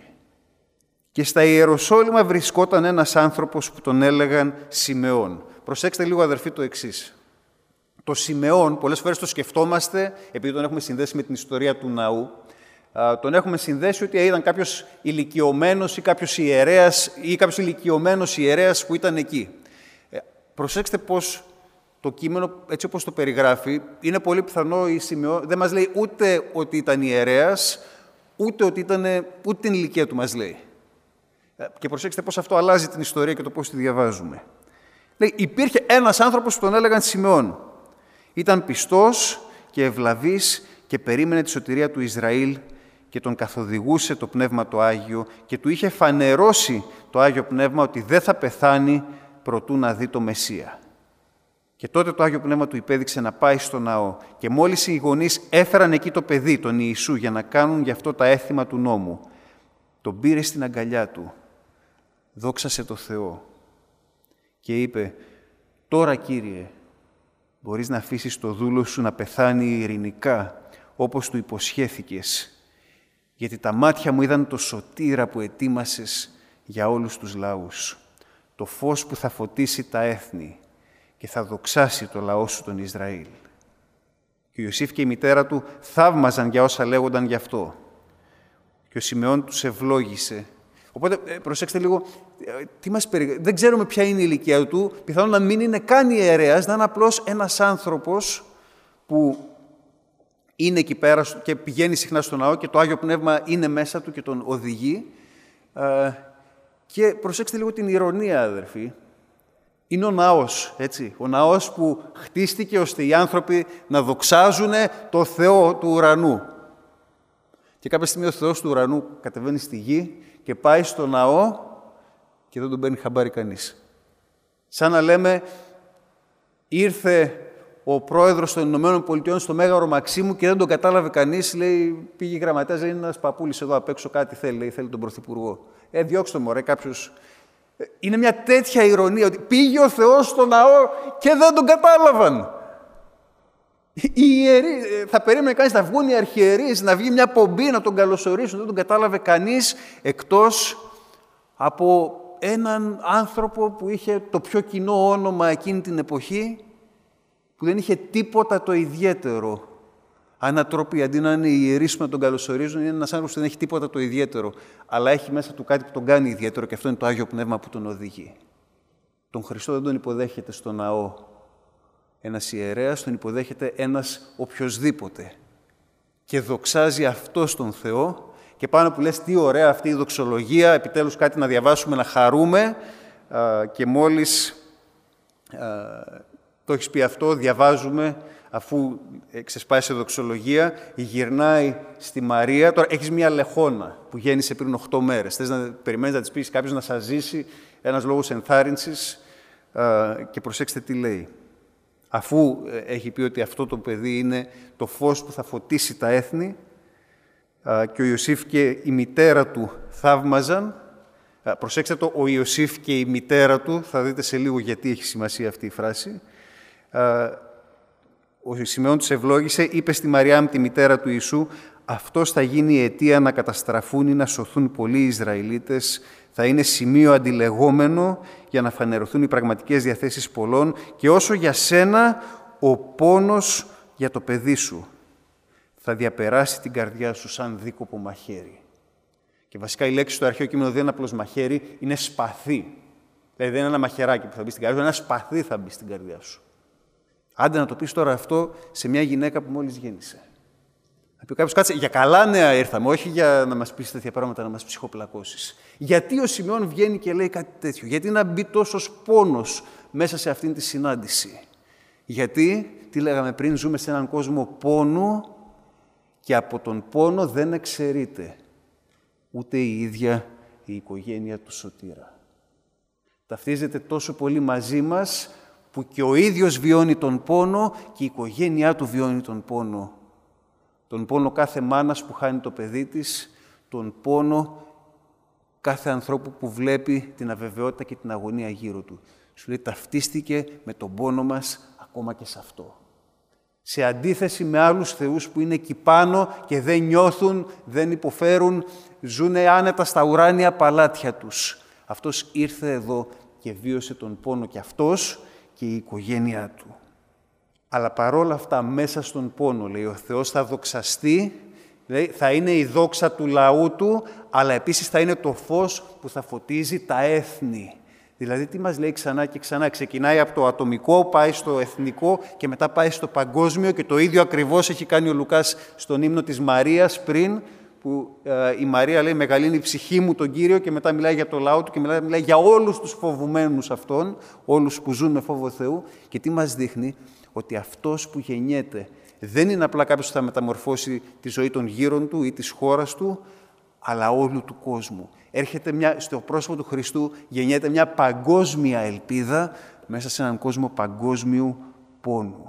Και στα Ιεροσόλυμα βρισκόταν ένας άνθρωπος που τον έλεγαν Σιμεών. Προσέξτε λίγο, αδερφοί, το εξής. Το Σιμεών, πολλές φορές το σκεφτόμαστε, επειδή τον έχουμε συνδέσει με την ιστορία του ναού, τον έχουμε συνδέσει ότι ήταν κάποιος ηλικιωμένος ή κάποιος ιερέας ή κάποιος ηλικιωμένος ιερέας που ήταν εκεί. Προσέξτε πως το κείμενο, έτσι όπως το περιγράφει, είναι πολύ πιθανό η Σιμεών, δεν μας λέει ούτε ότι ήταν ιερέας, ούτε ότι ήταν, ούτε την ηλικία του μας λέει. Και προσέξτε πως αυτό αλλάζει την ιστορία και το πώς τη διαβάζουμε. Λέει, υπήρχε ένας άνθρωπος που τον έλεγαν Σιμεών. Ήταν πιστός και ευλαβής και περίμενε τη σωτηρία του Ισραήλ και τον καθοδηγούσε το Πνεύμα το Άγιο και του είχε φανερώσει το Άγιο Πνεύμα ότι δεν θα πεθάνει προτού να δει το Μεσσία. Και τότε το Άγιο Πνεύμα του υπέδειξε να πάει στο ναό και μόλις οι γονείς έφεραν εκεί το παιδί, τον Ιησού, για να κάνουν γι' αυτό τα έθιμα του νόμου, τον πήρε στην αγκαλιά του, δόξασε το Θεό και είπε «Τώρα, Κύριε, μπορείς να αφήσεις το δούλο σου να πεθάνει ειρηνικά, όπως του υποσχέθηκες, γιατί τα μάτια μου είδαν το σωτήρα που ετοίμασες για όλους τους λαούς, το φως που θα φωτίσει τα έθνη και θα δοξάσει το λαό σου τον Ισραήλ». Και ο Ιωσήφ και η μητέρα του θαύμαζαν για όσα λέγονταν γι' αυτό. Και ο Σιμεών τους ευλόγησε. Οπότε, προσέξτε λίγο, τι μας περι... δεν ξέρουμε ποια είναι η ηλικία του, πιθανόν να μην είναι καν ιερέας, να είναι απλώς ένας άνθρωπος που είναι εκεί πέρα και πηγαίνει συχνά στο ναό και το Άγιο Πνεύμα είναι μέσα του και τον οδηγεί. Και προσέξτε λίγο την ηρωνία, αδερφοί. Είναι ο ναός, έτσι. Ο ναός που χτίστηκε ώστε οι άνθρωποι να δοξάζουν το Θεό του ουρανού. Και κάποια στιγμή ο Θεός του ουρανού κατεβαίνει στη γη και πάει στο ναό και δεν τον παίρνει χαμπάρι κανείς. Σαν να λέμε, ήρθε ο πρόεδρος των Ηνωμένων Πολιτειών στο Μέγαρο Μαξίμου και δεν τον κατάλαβε κανείς. Λέει, πήγε η γραμματέας, λέει, είναι ένας παππούλης εδώ απ' έξω, κάτι θέλει, λέει, θέλει τον πρωθυπουργό. Ε, διώξτε τον, μωρέ, κάποιος. Είναι μια τέτοια ηρωνία ότι πήγε ο Θεός στο ναό και δεν τον κατάλαβαν. Οι ιερείς, θα περίμενε κανείς να βγουν οι αρχιερείς, να βγει μια πομπή να τον καλωσορίσουν. Δεν τον κατάλαβε κανείς εκτός από έναν άνθρωπο που είχε το πιο κοινό όνομα εκείνη την εποχή, που δεν είχε τίποτα το ιδιαίτερο. Ανατροπή, αντί να είναι οι ιερείς που να τον καλωσορίζουν, είναι ένας άνθρωπος που δεν έχει τίποτα το ιδιαίτερο, αλλά έχει μέσα του κάτι που τον κάνει ιδιαίτερο και αυτό είναι το Άγιο Πνεύμα που τον οδηγεί. Τον Χριστό δεν τον υποδέχεται στο ναό ένας ιερέας, τον υποδέχεται ένας οποιοσδήποτε και δοξάζει αυτός τον Θεό. Και πάνω που λες τι ωραία αυτή η δοξολογία, επιτέλους κάτι να διαβάσουμε, να χαρούμε, α, και μόλις α, το έχεις πει αυτό, διαβάζουμε, αφού ξεσπάει σε δοξολογία, γυρνάει στη Μαρία. Τώρα έχεις μια λεχόνα που γέννησε πριν οκτώ μέρες. Θες να περιμένεις να της πεις κάποιος να σας ζήσει, ένας λόγος ενθάρρυνσης, α, και προσέξτε τι λέει. Αφού έχει πει ότι αυτό το παιδί είναι το φως που θα φωτίσει τα έθνη, και ο Ιωσήφ και η μητέρα του θαύμαζαν. Προσέξτε το, ο Ιωσήφ και η μητέρα του, θα δείτε σε λίγο γιατί έχει σημασία αυτή η φράση. Ο Σιμεών τους ευλόγησε, είπε στη Μαριάμ, τη μητέρα του Ιησού, αυτός θα γίνει η αιτία να καταστραφούν ή να σωθούν πολλοί Ισραηλίτες, θα είναι σημείο αντιλεγόμενο για να φανερωθούν οι πραγματικές διαθέσεις πολλών και όσο για σένα ο πόνος για το παιδί σου θα διαπεράσει την καρδιά σου σαν δίκοπο μαχαίρι. Και βασικά η λέξη στο αρχαίο κείμενο δεν είναι απλώς μαχαίρι, είναι σπαθί. Δηλαδή δεν είναι ένα μαχαιράκι που θα μπει στην καρδιά σου, ένα σπαθί θα μπει στην καρδιά σου. Άντε να το πεις τώρα αυτό σε μια γυναίκα που μόλις γέννησε. Θα πει κάποιος, κάτσε, για καλά νέα ήρθαμε, όχι για να μας πεις τέτοια πράγματα, να μας ψυχοπλακώσεις. Γιατί ο Σιμεών βγαίνει και λέει κάτι τέτοιο, γιατί να μπει τόσος πόνος μέσα σε αυτήν τη συνάντηση. Γιατί, τι λέγαμε πριν, ζούμε σε έναν κόσμο πόνου και από τον πόνο δεν εξαιρείται ούτε η ίδια η οικογένεια του Σωτήρα. Ταυτίζεται τόσο πολύ μαζί μας που και ο ίδιος βιώνει τον πόνο και η οικογένειά του βιώνει τον πόνο. Τον πόνο κάθε μάνας που χάνει το παιδί της, τον πόνο κάθε ανθρώπου που βλέπει την αβεβαιότητα και την αγωνία γύρω του. Σου λέει, ταυτίστηκε με τον πόνο μας ακόμα και σε αυτό. Σε αντίθεση με άλλους θεούς που είναι εκεί πάνω και δεν νιώθουν, δεν υποφέρουν, ζουνε άνετα στα ουράνια παλάτια τους. Αυτός ήρθε εδώ και βίωσε τον πόνο και αυτός και η οικογένειά του. Αλλά παρόλα αυτά, μέσα στον πόνο, λέει, ο Θεός θα δοξαστεί, λέει, θα είναι η δόξα του λαού του, αλλά επίσης θα είναι το φως που θα φωτίζει τα έθνη. Δηλαδή, τι μας λέει ξανά και ξανά, ξεκινάει από το ατομικό, πάει στο εθνικό και μετά πάει στο παγκόσμιο και το ίδιο ακριβώς έχει κάνει ο Λουκάς στον ύμνο της Μαρίας πριν, που ε, η Μαρία λέει «Μεγαλύνει η ψυχή μου τον Κύριο» και μετά μιλάει για το λαό του και μιλάει, μιλάει για όλους τους φοβουμένους αυτών, όλους που ζουν με φόβο Θεού. Και τι μας δείχνει? Ότι αυτός που γεννιέται δεν είναι απλά κάποιος που θα μεταμορφώσει τη ζωή των γύρων του ή της χώρας του, αλλά όλου του κόσμου. Έρχεται μια, στο πρόσωπο του Χριστού γεννιέται μια παγκόσμια ελπίδα μέσα σε έναν κόσμο παγκόσμιου πόνου.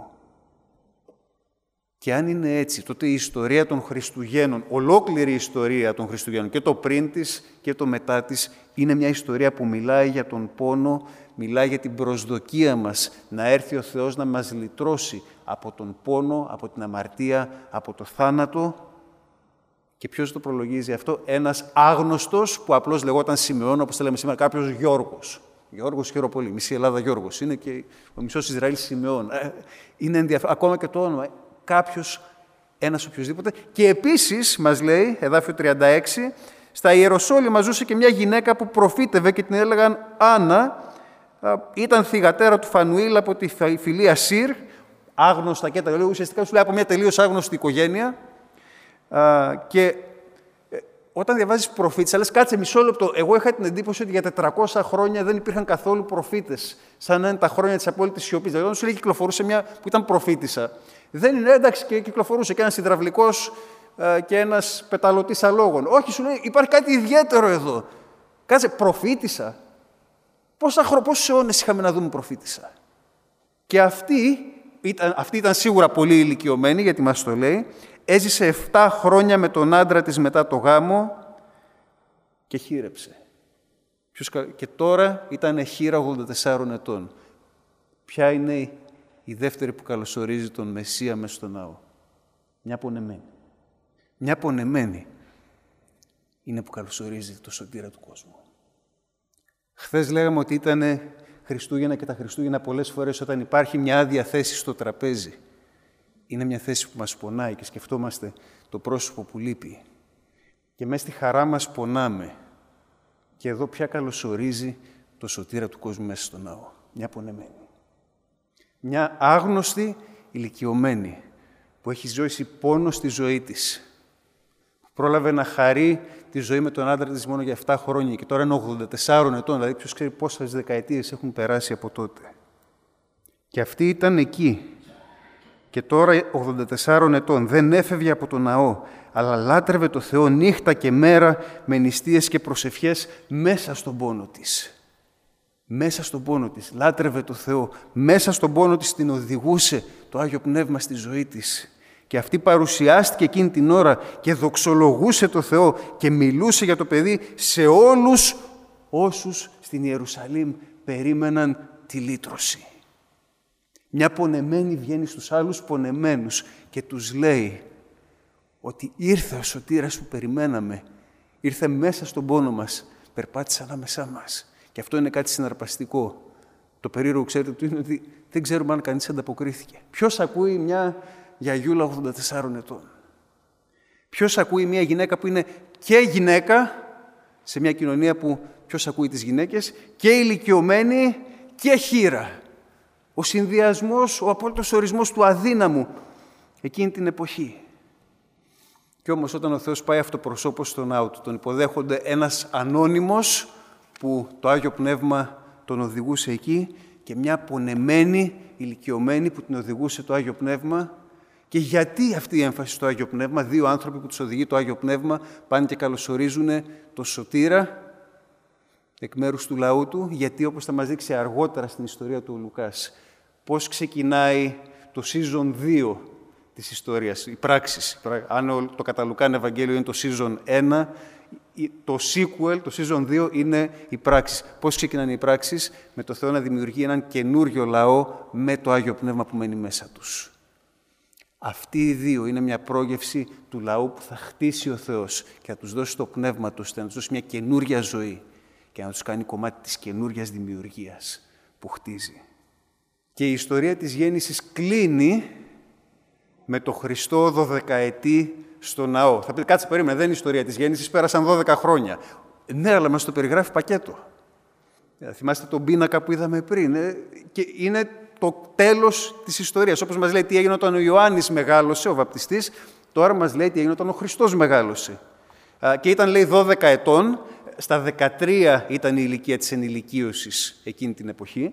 Και αν είναι έτσι, τότε η ιστορία των Χριστουγέννων, ολόκληρη η ιστορία των Χριστουγέννων, και το πριν της και το μετά της, είναι μια ιστορία που μιλάει για τον πόνο, μιλάει για την προσδοκία μας να έρθει ο Θεός να μας λυτρώσει από τον πόνο, από την αμαρτία, από το θάνατο. Και ποιος το προλογίζει αυτό? Ένας άγνωστος που απλώς λεγόταν Σιμεών, όπως λέμε σήμερα, κάποιος Γιώργος. Γιώργος Χειροπολή, μισή Ελλάδα Γιώργος. Είναι και ο μισός Ισραήλ Σιμεών. Είναι ενδιαφέρον, ακόμα και το όνομα. Κάποιος, ένας οποιοσδήποτε. Και επίσης, μας λέει, εδάφιο τριάντα έξι, στα Ιεροσόλυμα ζούσε και μια γυναίκα που προφήτευε και την έλεγαν Άννα, ήταν θυγατέρα του Φανουήλ από τη φυλή Ασύρ, άγνωστα και τα λέει, ουσιαστικά σου λέει από μια τελείως άγνωστη οικογένεια. Και όταν διαβάζεις προφήτες, λες κάτσε μισό λεπτό. Εγώ είχα την εντύπωση ότι για τετρακόσια χρόνια δεν υπήρχαν καθόλου προφήτες, σαν να είναι τα χρόνια της απόλυτης σιωπής. Δηλαδή, όταν σου λέει κυκλοφορούσε μια που ήταν προφήτησα, δεν είναι εντάξει και κυκλοφορούσε και ένας υδραυλικός και ένας πεταλωτής αλόγων. Όχι, σου λέει υπάρχει κάτι ιδιαίτερο εδώ. Κάτσε, προφήτησα. Πόσα χρο, πόσους αιώνες είχαμε να δούμε προφήτησα? Και αυτή ήταν, αυτή ήταν σίγουρα πολύ ηλικιωμένη, γιατί μας το λέει, έζησε εφτά χρόνια με τον άντρα της μετά το γάμο και χείρεψε. Και τώρα ήταν χείρα ογδόντα τεσσάρων ετών. Ποια είναι η δεύτερη που καλωσορίζει τον Μεσσία μες στο ναό? Μια πονεμένη. Μια πονεμένη είναι που καλωσορίζει το σωτήρα του κόσμου. Χθες λέγαμε ότι ήταν Χριστούγεννα και τα Χριστούγεννα πολλές φορές όταν υπάρχει μια άδεια θέση στο τραπέζι. Είναι μια θέση που μας πονάει και σκεφτόμαστε το πρόσωπο που λείπει. Και μέσα στη χαρά μας πονάμε. Και εδώ πια καλωσορίζει το σωτήρα του κόσμου μέσα στο ναό. Μια πονεμένη. Μια άγνωστη ηλικιωμένη που έχει ζήσει πόνο στη ζωή της. Που πρόλαβε να χαρεί τη ζωή με τον άντρα της μόνο για εφτά χρόνια και τώρα είναι ογδόντα τεσσάρων ετών, δηλαδή ποιος ξέρει πόσες δεκαετίες έχουν περάσει από τότε. Και αυτή ήταν εκεί. Και τώρα ογδόντα τεσσάρων ετών δεν έφευγε από το ναό, αλλά λάτρευε το Θεό νύχτα και μέρα με νηστείες και προσευχές μέσα στον πόνο της. Μέσα στον πόνο της. Λάτρευε το Θεό. Μέσα στον πόνο της την οδηγούσε το Άγιο Πνεύμα στη ζωή της. Και αυτή παρουσιάστηκε εκείνη την ώρα και δοξολογούσε το Θεό και μιλούσε για το παιδί σε όλους όσους στην Ιερουσαλήμ περίμεναν τη λύτρωση. Μια πονεμένη βγαίνει στους άλλους πονεμένους και τους λέει ότι ήρθε ο σωτήρας που περιμέναμε, ήρθε μέσα στον πόνο μας, περπάτησε ανάμεσά μας. Και αυτό είναι κάτι συναρπαστικό. Το περίεργο, ξέρετε, του είναι ότι δεν ξέρουμε αν κανείς ανταποκρίθηκε. Ποιος ακούει μια γιαγιούλα ογδόντα τεσσάρων ετών? Ποιος ακούει μια γυναίκα που είναι και γυναίκα, σε μια κοινωνία που ποιος ακούει τις γυναίκες, και ηλικιωμένη και χείρα? Ο συνδυασμός, ο απόλυτος ορισμός του αδύναμου εκείνη την εποχή. Και όμως όταν ο Θεός πάει αυτοπροσώπως στον ναό του, τον υποδέχονται ένας ανώνυμος που το Άγιο Πνεύμα τον οδηγούσε εκεί και μια πονεμένη, ηλικιωμένη που την οδηγούσε το Άγιο Πνεύμα. Και γιατί αυτή η έμφαση στο Άγιο Πνεύμα? Δύο άνθρωποι που τους οδηγεί το Άγιο Πνεύμα πάνε και καλωσορίζουν το σωτήρα εκ μέρους του λαού του, γιατί όπως θα μας δείξει αργότερα στην ιστορία του Λουκάς, πώς ξεκινάει το season δύο της ιστορίας, οι πράξεις. Αν το κατά Λουκάν Ευαγγέλιο είναι το season ένα, το sequel, το season δύο είναι οι πράξεις. Πώς ξεκινάνε οι πράξεις? Με το Θεό να δημιουργεί έναν καινούριο λαό με το Άγιο Πνεύμα που μένει μέσα τους. Αυτοί οι δύο είναι μια πρόγευση του λαού που θα χτίσει ο Θεός και θα τους δώσει το πνεύμα του, ώστε να τους δώσει μια καινούρια ζωή και να τους κάνει κομμάτι της καινούριας δημιουργίας που χτίζει. Και η ιστορία της γέννησης κλείνει με το Χριστό δωδεκαετή στο ναό. Θα πείτε, κάτσε περίμενε, δεν είναι η ιστορία της γέννησης, πέρασαν δώδεκα χρόνια. Ναι, αλλά μας το περιγράφει πακέτο. Θυμάστε τον πίνακα που είδαμε πριν. Ε? Και είναι το τέλος της ιστορίας. Όπως μας λέει τι έγινε όταν ο Ιωάννης μεγάλωσε, ο βαπτιστής, τώρα μας λέει τι έγινε όταν ο Χριστός μεγάλωσε. Και ήταν, λέει, δώδεκα ετών, στα δεκατρία ήταν η ηλικία της ενηλικίωσης εκείνη την εποχή.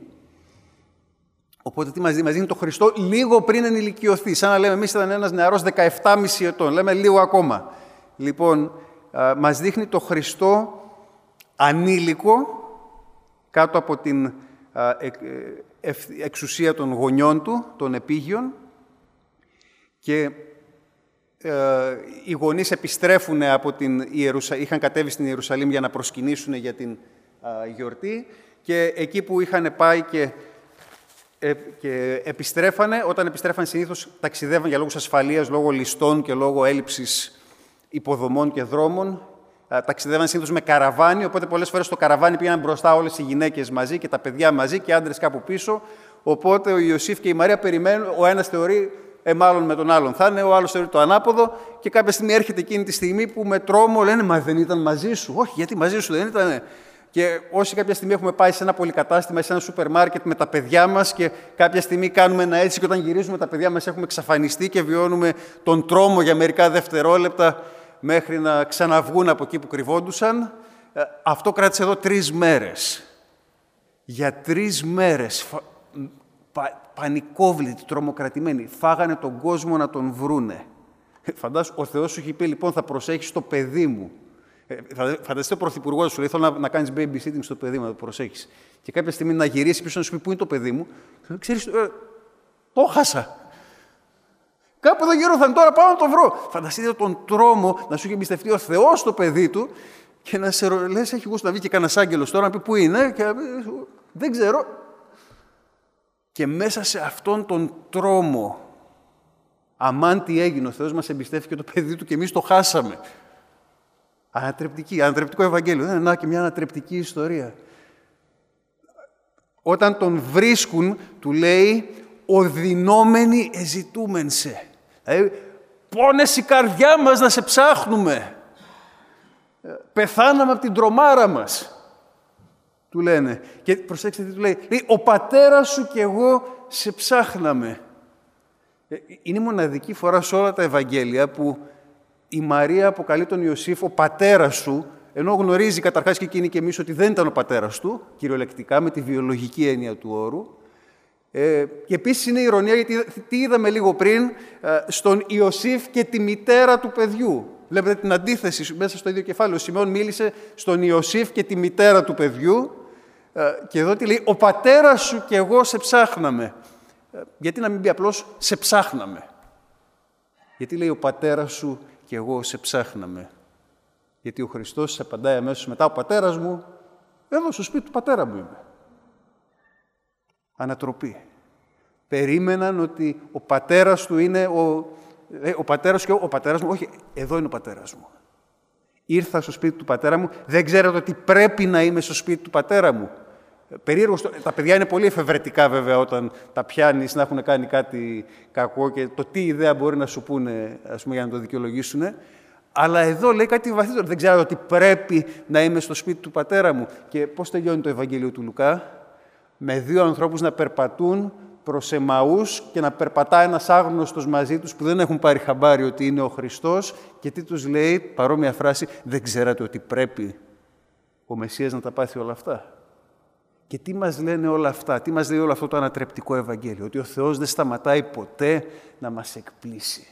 Οπότε τι μας δίνει? Μας δίνει το Χριστό λίγο πριν ενηλικιωθεί. Σαν να λέμε εμείς ήταν ένας νεαρός δεκαεπτά και μισό ετών. Λέμε λίγο ακόμα. Λοιπόν, μας δείχνει το Χριστό ανήλικο κάτω από την εξουσία των γονιών του, των επίγειων, και ε, οι γονείς επιστρέφουν από την Ιερουσαλήμ, είχαν κατέβει στην Ιερουσαλήμ για να προσκυνήσουν για την α, γιορτή, και εκεί που είχαν πάει και, ε, και επιστρέφανε, όταν επιστρέφανε συνήθως ταξιδεύαν για λόγους ασφαλείας, λόγω ληστών και λόγω έλλειψης υποδομών και δρόμων. Ταξιδεύαν συνήθως με καραβάνι, οπότε πολλές φορές στο καραβάνι πήγαν μπροστά όλες οι γυναίκες μαζί και τα παιδιά μαζί και οι άντρες κάπου πίσω. Οπότε ο Ιωσήφ και η Μαρία περιμένουν, ο ένας θεωρεί ε, μάλλον με τον άλλον θα είναι, ο άλλος θεωρεί το ανάποδο, και κάποια στιγμή έρχεται εκείνη τη στιγμή που με τρόμο λένε «Μα δεν ήταν μαζί σου?» «Όχι, γιατί μαζί σου δεν ήταν?» Και όσοι κάποια στιγμή έχουμε πάει σε ένα πολυκατάστημα, σε ένα σούπερ μάρκετ με τα παιδιά μας και κάποια στιγμή κάνουμε ένα έτσι, και όταν γυρίζουμε τα παιδιά μας έχουμε εξαφανιστεί και βιώνουμε τον τρόμο για μερικά δευτερόλεπτα μέχρι να ξαναβγούν από εκεί που κρυβόντουσαν. Αυτό κράτησε εδώ τρεις μέρες. Για τρεις μέρες, φα... πα... πανικόβλητοι, τρομοκρατημένοι, φάγανε τον κόσμο να τον βρούνε. Φαντάσου, ο Θεός σου έχει πει, λοιπόν, θα προσέχεις το παιδί μου. Φανταστείτε ο πρωθυπουργός σου λέει, θέλω να, να κάνεις babysitting στο παιδί μου, να το προσέχεις. Και κάποια στιγμή να γυρίσει πίσω να σου πει, πού είναι το παιδί μου. Ξέρεις, ε, Το χάσα. Κάπου εδώ γύρω θα είναι τώρα, πάω να το βρω. Φανταστείτε τον τρόμο να σου έχει εμπιστευτεί ο Θεός το παιδί του και να σε λες, έχει γούστο να βγει και κανένας άγγελος τώρα, να πει πού είναι, και δεν ξέρω. Και μέσα σε αυτόν τον τρόμο, αμάν τι έγινε, ο Θεός μας εμπιστεύτηκε το παιδί του και εμείς το χάσαμε. Ανατρεπτική, ανατρεπτικό Ευαγγέλιο. Δεν είναι να και μια ανατρεπτική ιστορία. Όταν τον βρίσκουν, του λέει, οδυνόμενοι εζητούμεν σε. Δηλαδή, πόνες η καρδιά μας να σε ψάχνουμε. Πεθάναμε από την τρομάρα μας. Του λένε. Και προσέξτε τι του λέει. Λέει, ο πατέρας σου και εγώ σε ψάχναμε. Είναι η μοναδική φορά σε όλα τα Ευαγγέλια που η Μαρία αποκαλεί τον Ιωσήφ ο πατέρας σου, ενώ γνωρίζει καταρχάς και εκείνη και εμείς ότι δεν ήταν ο πατέρας του, κυριολεκτικά, με τη βιολογική έννοια του όρου. Ε, και επίσης είναι ηρωνία, γιατί τι είδαμε λίγο πριν, ε, στον Ιωσήφ και τη μητέρα του παιδιού. Βλέπετε την αντίθεση μέσα στο ίδιο κεφάλαιο. Ο Σιμεών μίλησε στον Ιωσήφ και τη μητέρα του παιδιού, ε, και εδώ τι λέει, ο πατέρας σου και εγώ σε ψάχναμε. Ε, γιατί να μην πει απλώς σε ψάχναμε. Γιατί λέει ο πατέρας σου και εγώ σε ψάχναμε. Γιατί ο Χριστός σε απαντάει αμέσως μετά, ο πατέρας μου, εδώ στο σπίτι του πατέρα μου είμαι. Ανατροπή. Περίμεναν ότι ο πατέρας του είναι ο, ε, ο πατέρας και ο, ο πατέρας μου, όχι, εδώ είναι ο πατέρας μου. Ήρθα στο σπίτι του πατέρα μου, δεν ξέρετε ότι πρέπει να είμαι στο σπίτι του πατέρα μου. Περίεργο, τα παιδιά είναι πολύ εφευρετικά βέβαια όταν τα πιάνεις να έχουν κάνει κάτι κακό και το τι ιδέα μπορεί να σου πούνε, ας πούμε, για να το δικαιολογήσουν. Αλλά εδώ λέει κάτι βαθύτερο. Δεν ξέρω ότι πρέπει να είμαι στο σπίτι του πατέρα μου. Και πώς τελειώνει το Ευαγγέλιο του Λουκά? Με δύο ανθρώπους να περπατούν προς Εμαούς και να περπατά ένας άγνωστος μαζί τους που δεν έχουν πάρει χαμπάρι ότι είναι ο Χριστός, και τι τους λέει, παρόμοια φράση, δεν ξέρατε ότι πρέπει ο Μεσσίας να τα πάθει όλα αυτά? Και τι μας λένε όλα αυτά, τι μας λέει όλο αυτό το ανατρεπτικό Ευαγγέλιο? Ότι ο Θεός δεν σταματάει ποτέ να μας εκπλήσει.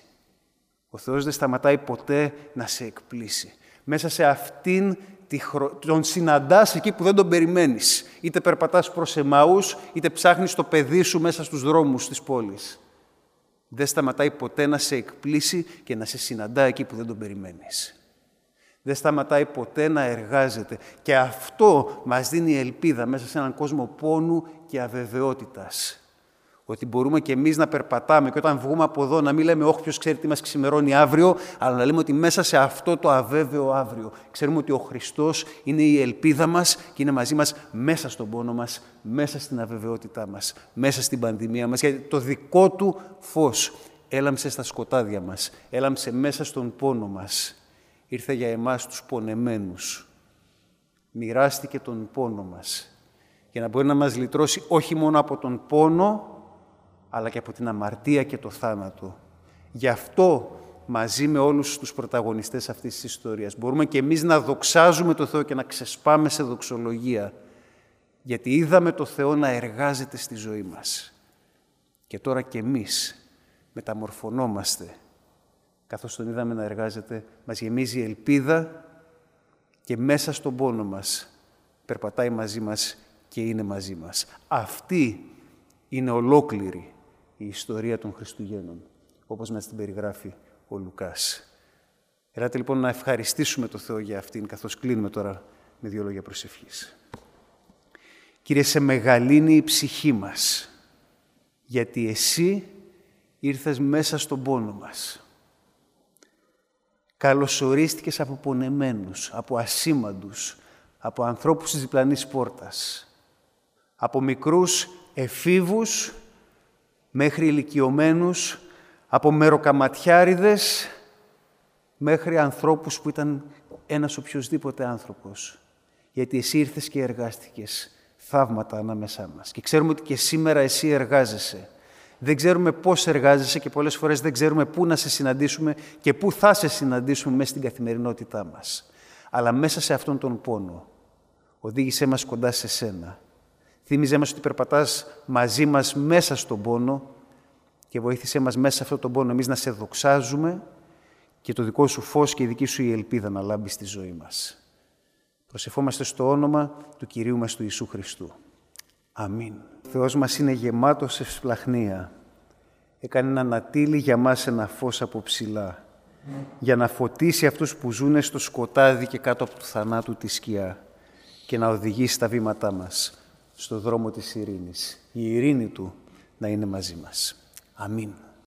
Ο Θεός δεν σταματάει ποτέ να σε εκπλήσει. Μέσα σε αυτήν τη χρο... τον συναντάς εκεί που δεν τον περιμένεις. Είτε περπατάς προς Εμαούς, είτε ψάχνεις το παιδί σου μέσα στους δρόμους της πόλης. Δεν σταματάει ποτέ να σε εκπλήσει και να σε συναντά εκεί που δεν τον περιμένεις. Δεν σταματάει ποτέ να εργάζεται. Και αυτό μας δίνει ελπίδα μέσα σε έναν κόσμο πόνου και αβεβαιότητας. Ότι μπορούμε και εμείς να περπατάμε και όταν βγούμε από εδώ να μην λέμε «Όχι, ποιος ξέρει τι μας ξημερώνει αύριο», αλλά να λέμε ότι μέσα σε αυτό το αβέβαιο αύριο ξέρουμε ότι ο Χριστός είναι η ελπίδα μας και είναι μαζί μας μέσα στον πόνο μας, μέσα στην αβεβαιότητά μας, μέσα στην πανδημία μας. Γιατί το δικό του φως έλαμψε στα σκοτάδια μας, έλαμψε μέσα στον πόνο μας. Ήρθε για εμάς τους πονεμένους. Μοιράστηκε τον πόνο μας για να μπορεί να μας λυτρώσει όχι μόνο από τον πόνο, αλλά και από την αμαρτία και το θάνατο. Γι' αυτό, μαζί με όλους τους πρωταγωνιστές αυτής της ιστορίας, μπορούμε και εμείς να δοξάζουμε το Θεό και να ξεσπάμε σε δοξολογία, γιατί είδαμε το Θεό να εργάζεται στη ζωή μας. Και τώρα και εμείς μεταμορφωνόμαστε. Καθώς τον είδαμε να εργάζεται, μας γεμίζει ελπίδα και μέσα στον πόνο μας περπατάει μαζί μας και είναι μαζί μας. Αυτή είναι ολόκληρη η ιστορία των Χριστουγέννων, όπως μας την περιγράφει ο Λουκάς. Ελάτε λοιπόν να ευχαριστήσουμε το Θεό για αυτήν, καθώς κλείνουμε τώρα με δύο λόγια προσευχής. Κύριε, σε μεγαλύνει η ψυχή μας, γιατί Εσύ ήρθες μέσα στον πόνο μας. Καλωσορίστηκες από πονεμένους, από ασήμαντους, από ανθρώπους της διπλανής πόρτας, από μικρούς εφήβους μέχρι ηλικιωμένους, από μεροκαματιάριδες μέχρι ανθρώπους που ήταν ένας οποιοσδήποτε άνθρωπος. Γιατί Εσύ ήρθες και εργάστηκες θαύματα ανάμεσά μας. Και ξέρουμε ότι και σήμερα Εσύ εργάζεσαι. Δεν ξέρουμε πώς εργάζεσαι και πολλές φορές δεν ξέρουμε πού να σε συναντήσουμε και πού θα σε συναντήσουμε μέσα στην καθημερινότητά μας. Αλλά μέσα σε αυτόν τον πόνο, οδήγησέ μας κοντά σε Σένα. Θύμιζέ μας ότι περπατάς μαζί μας μέσα στον πόνο και βοήθησέ μας μέσα σε αυτόν τον πόνο εμείς να Σε δοξάζουμε και το δικό Σου φως και η δική Σου η ελπίδα να λάμπει στη ζωή μας. Προσευχόμαστε στο όνομα του Κυρίου μας του Ιησού Χριστού. Αμήν. Ο Θεός μας είναι γεμάτος σε σπλαχνία. έκανε να ανατείλει για μας ένα φως από ψηλά, για να φωτίσει αυτούς που ζουν στο σκοτάδι και κάτω από του θανάτου τη σκιά και να οδηγήσει τα βήματά μας στο δρόμο της ειρήνης. Η ειρήνη Του να είναι μαζί μας. Αμήν.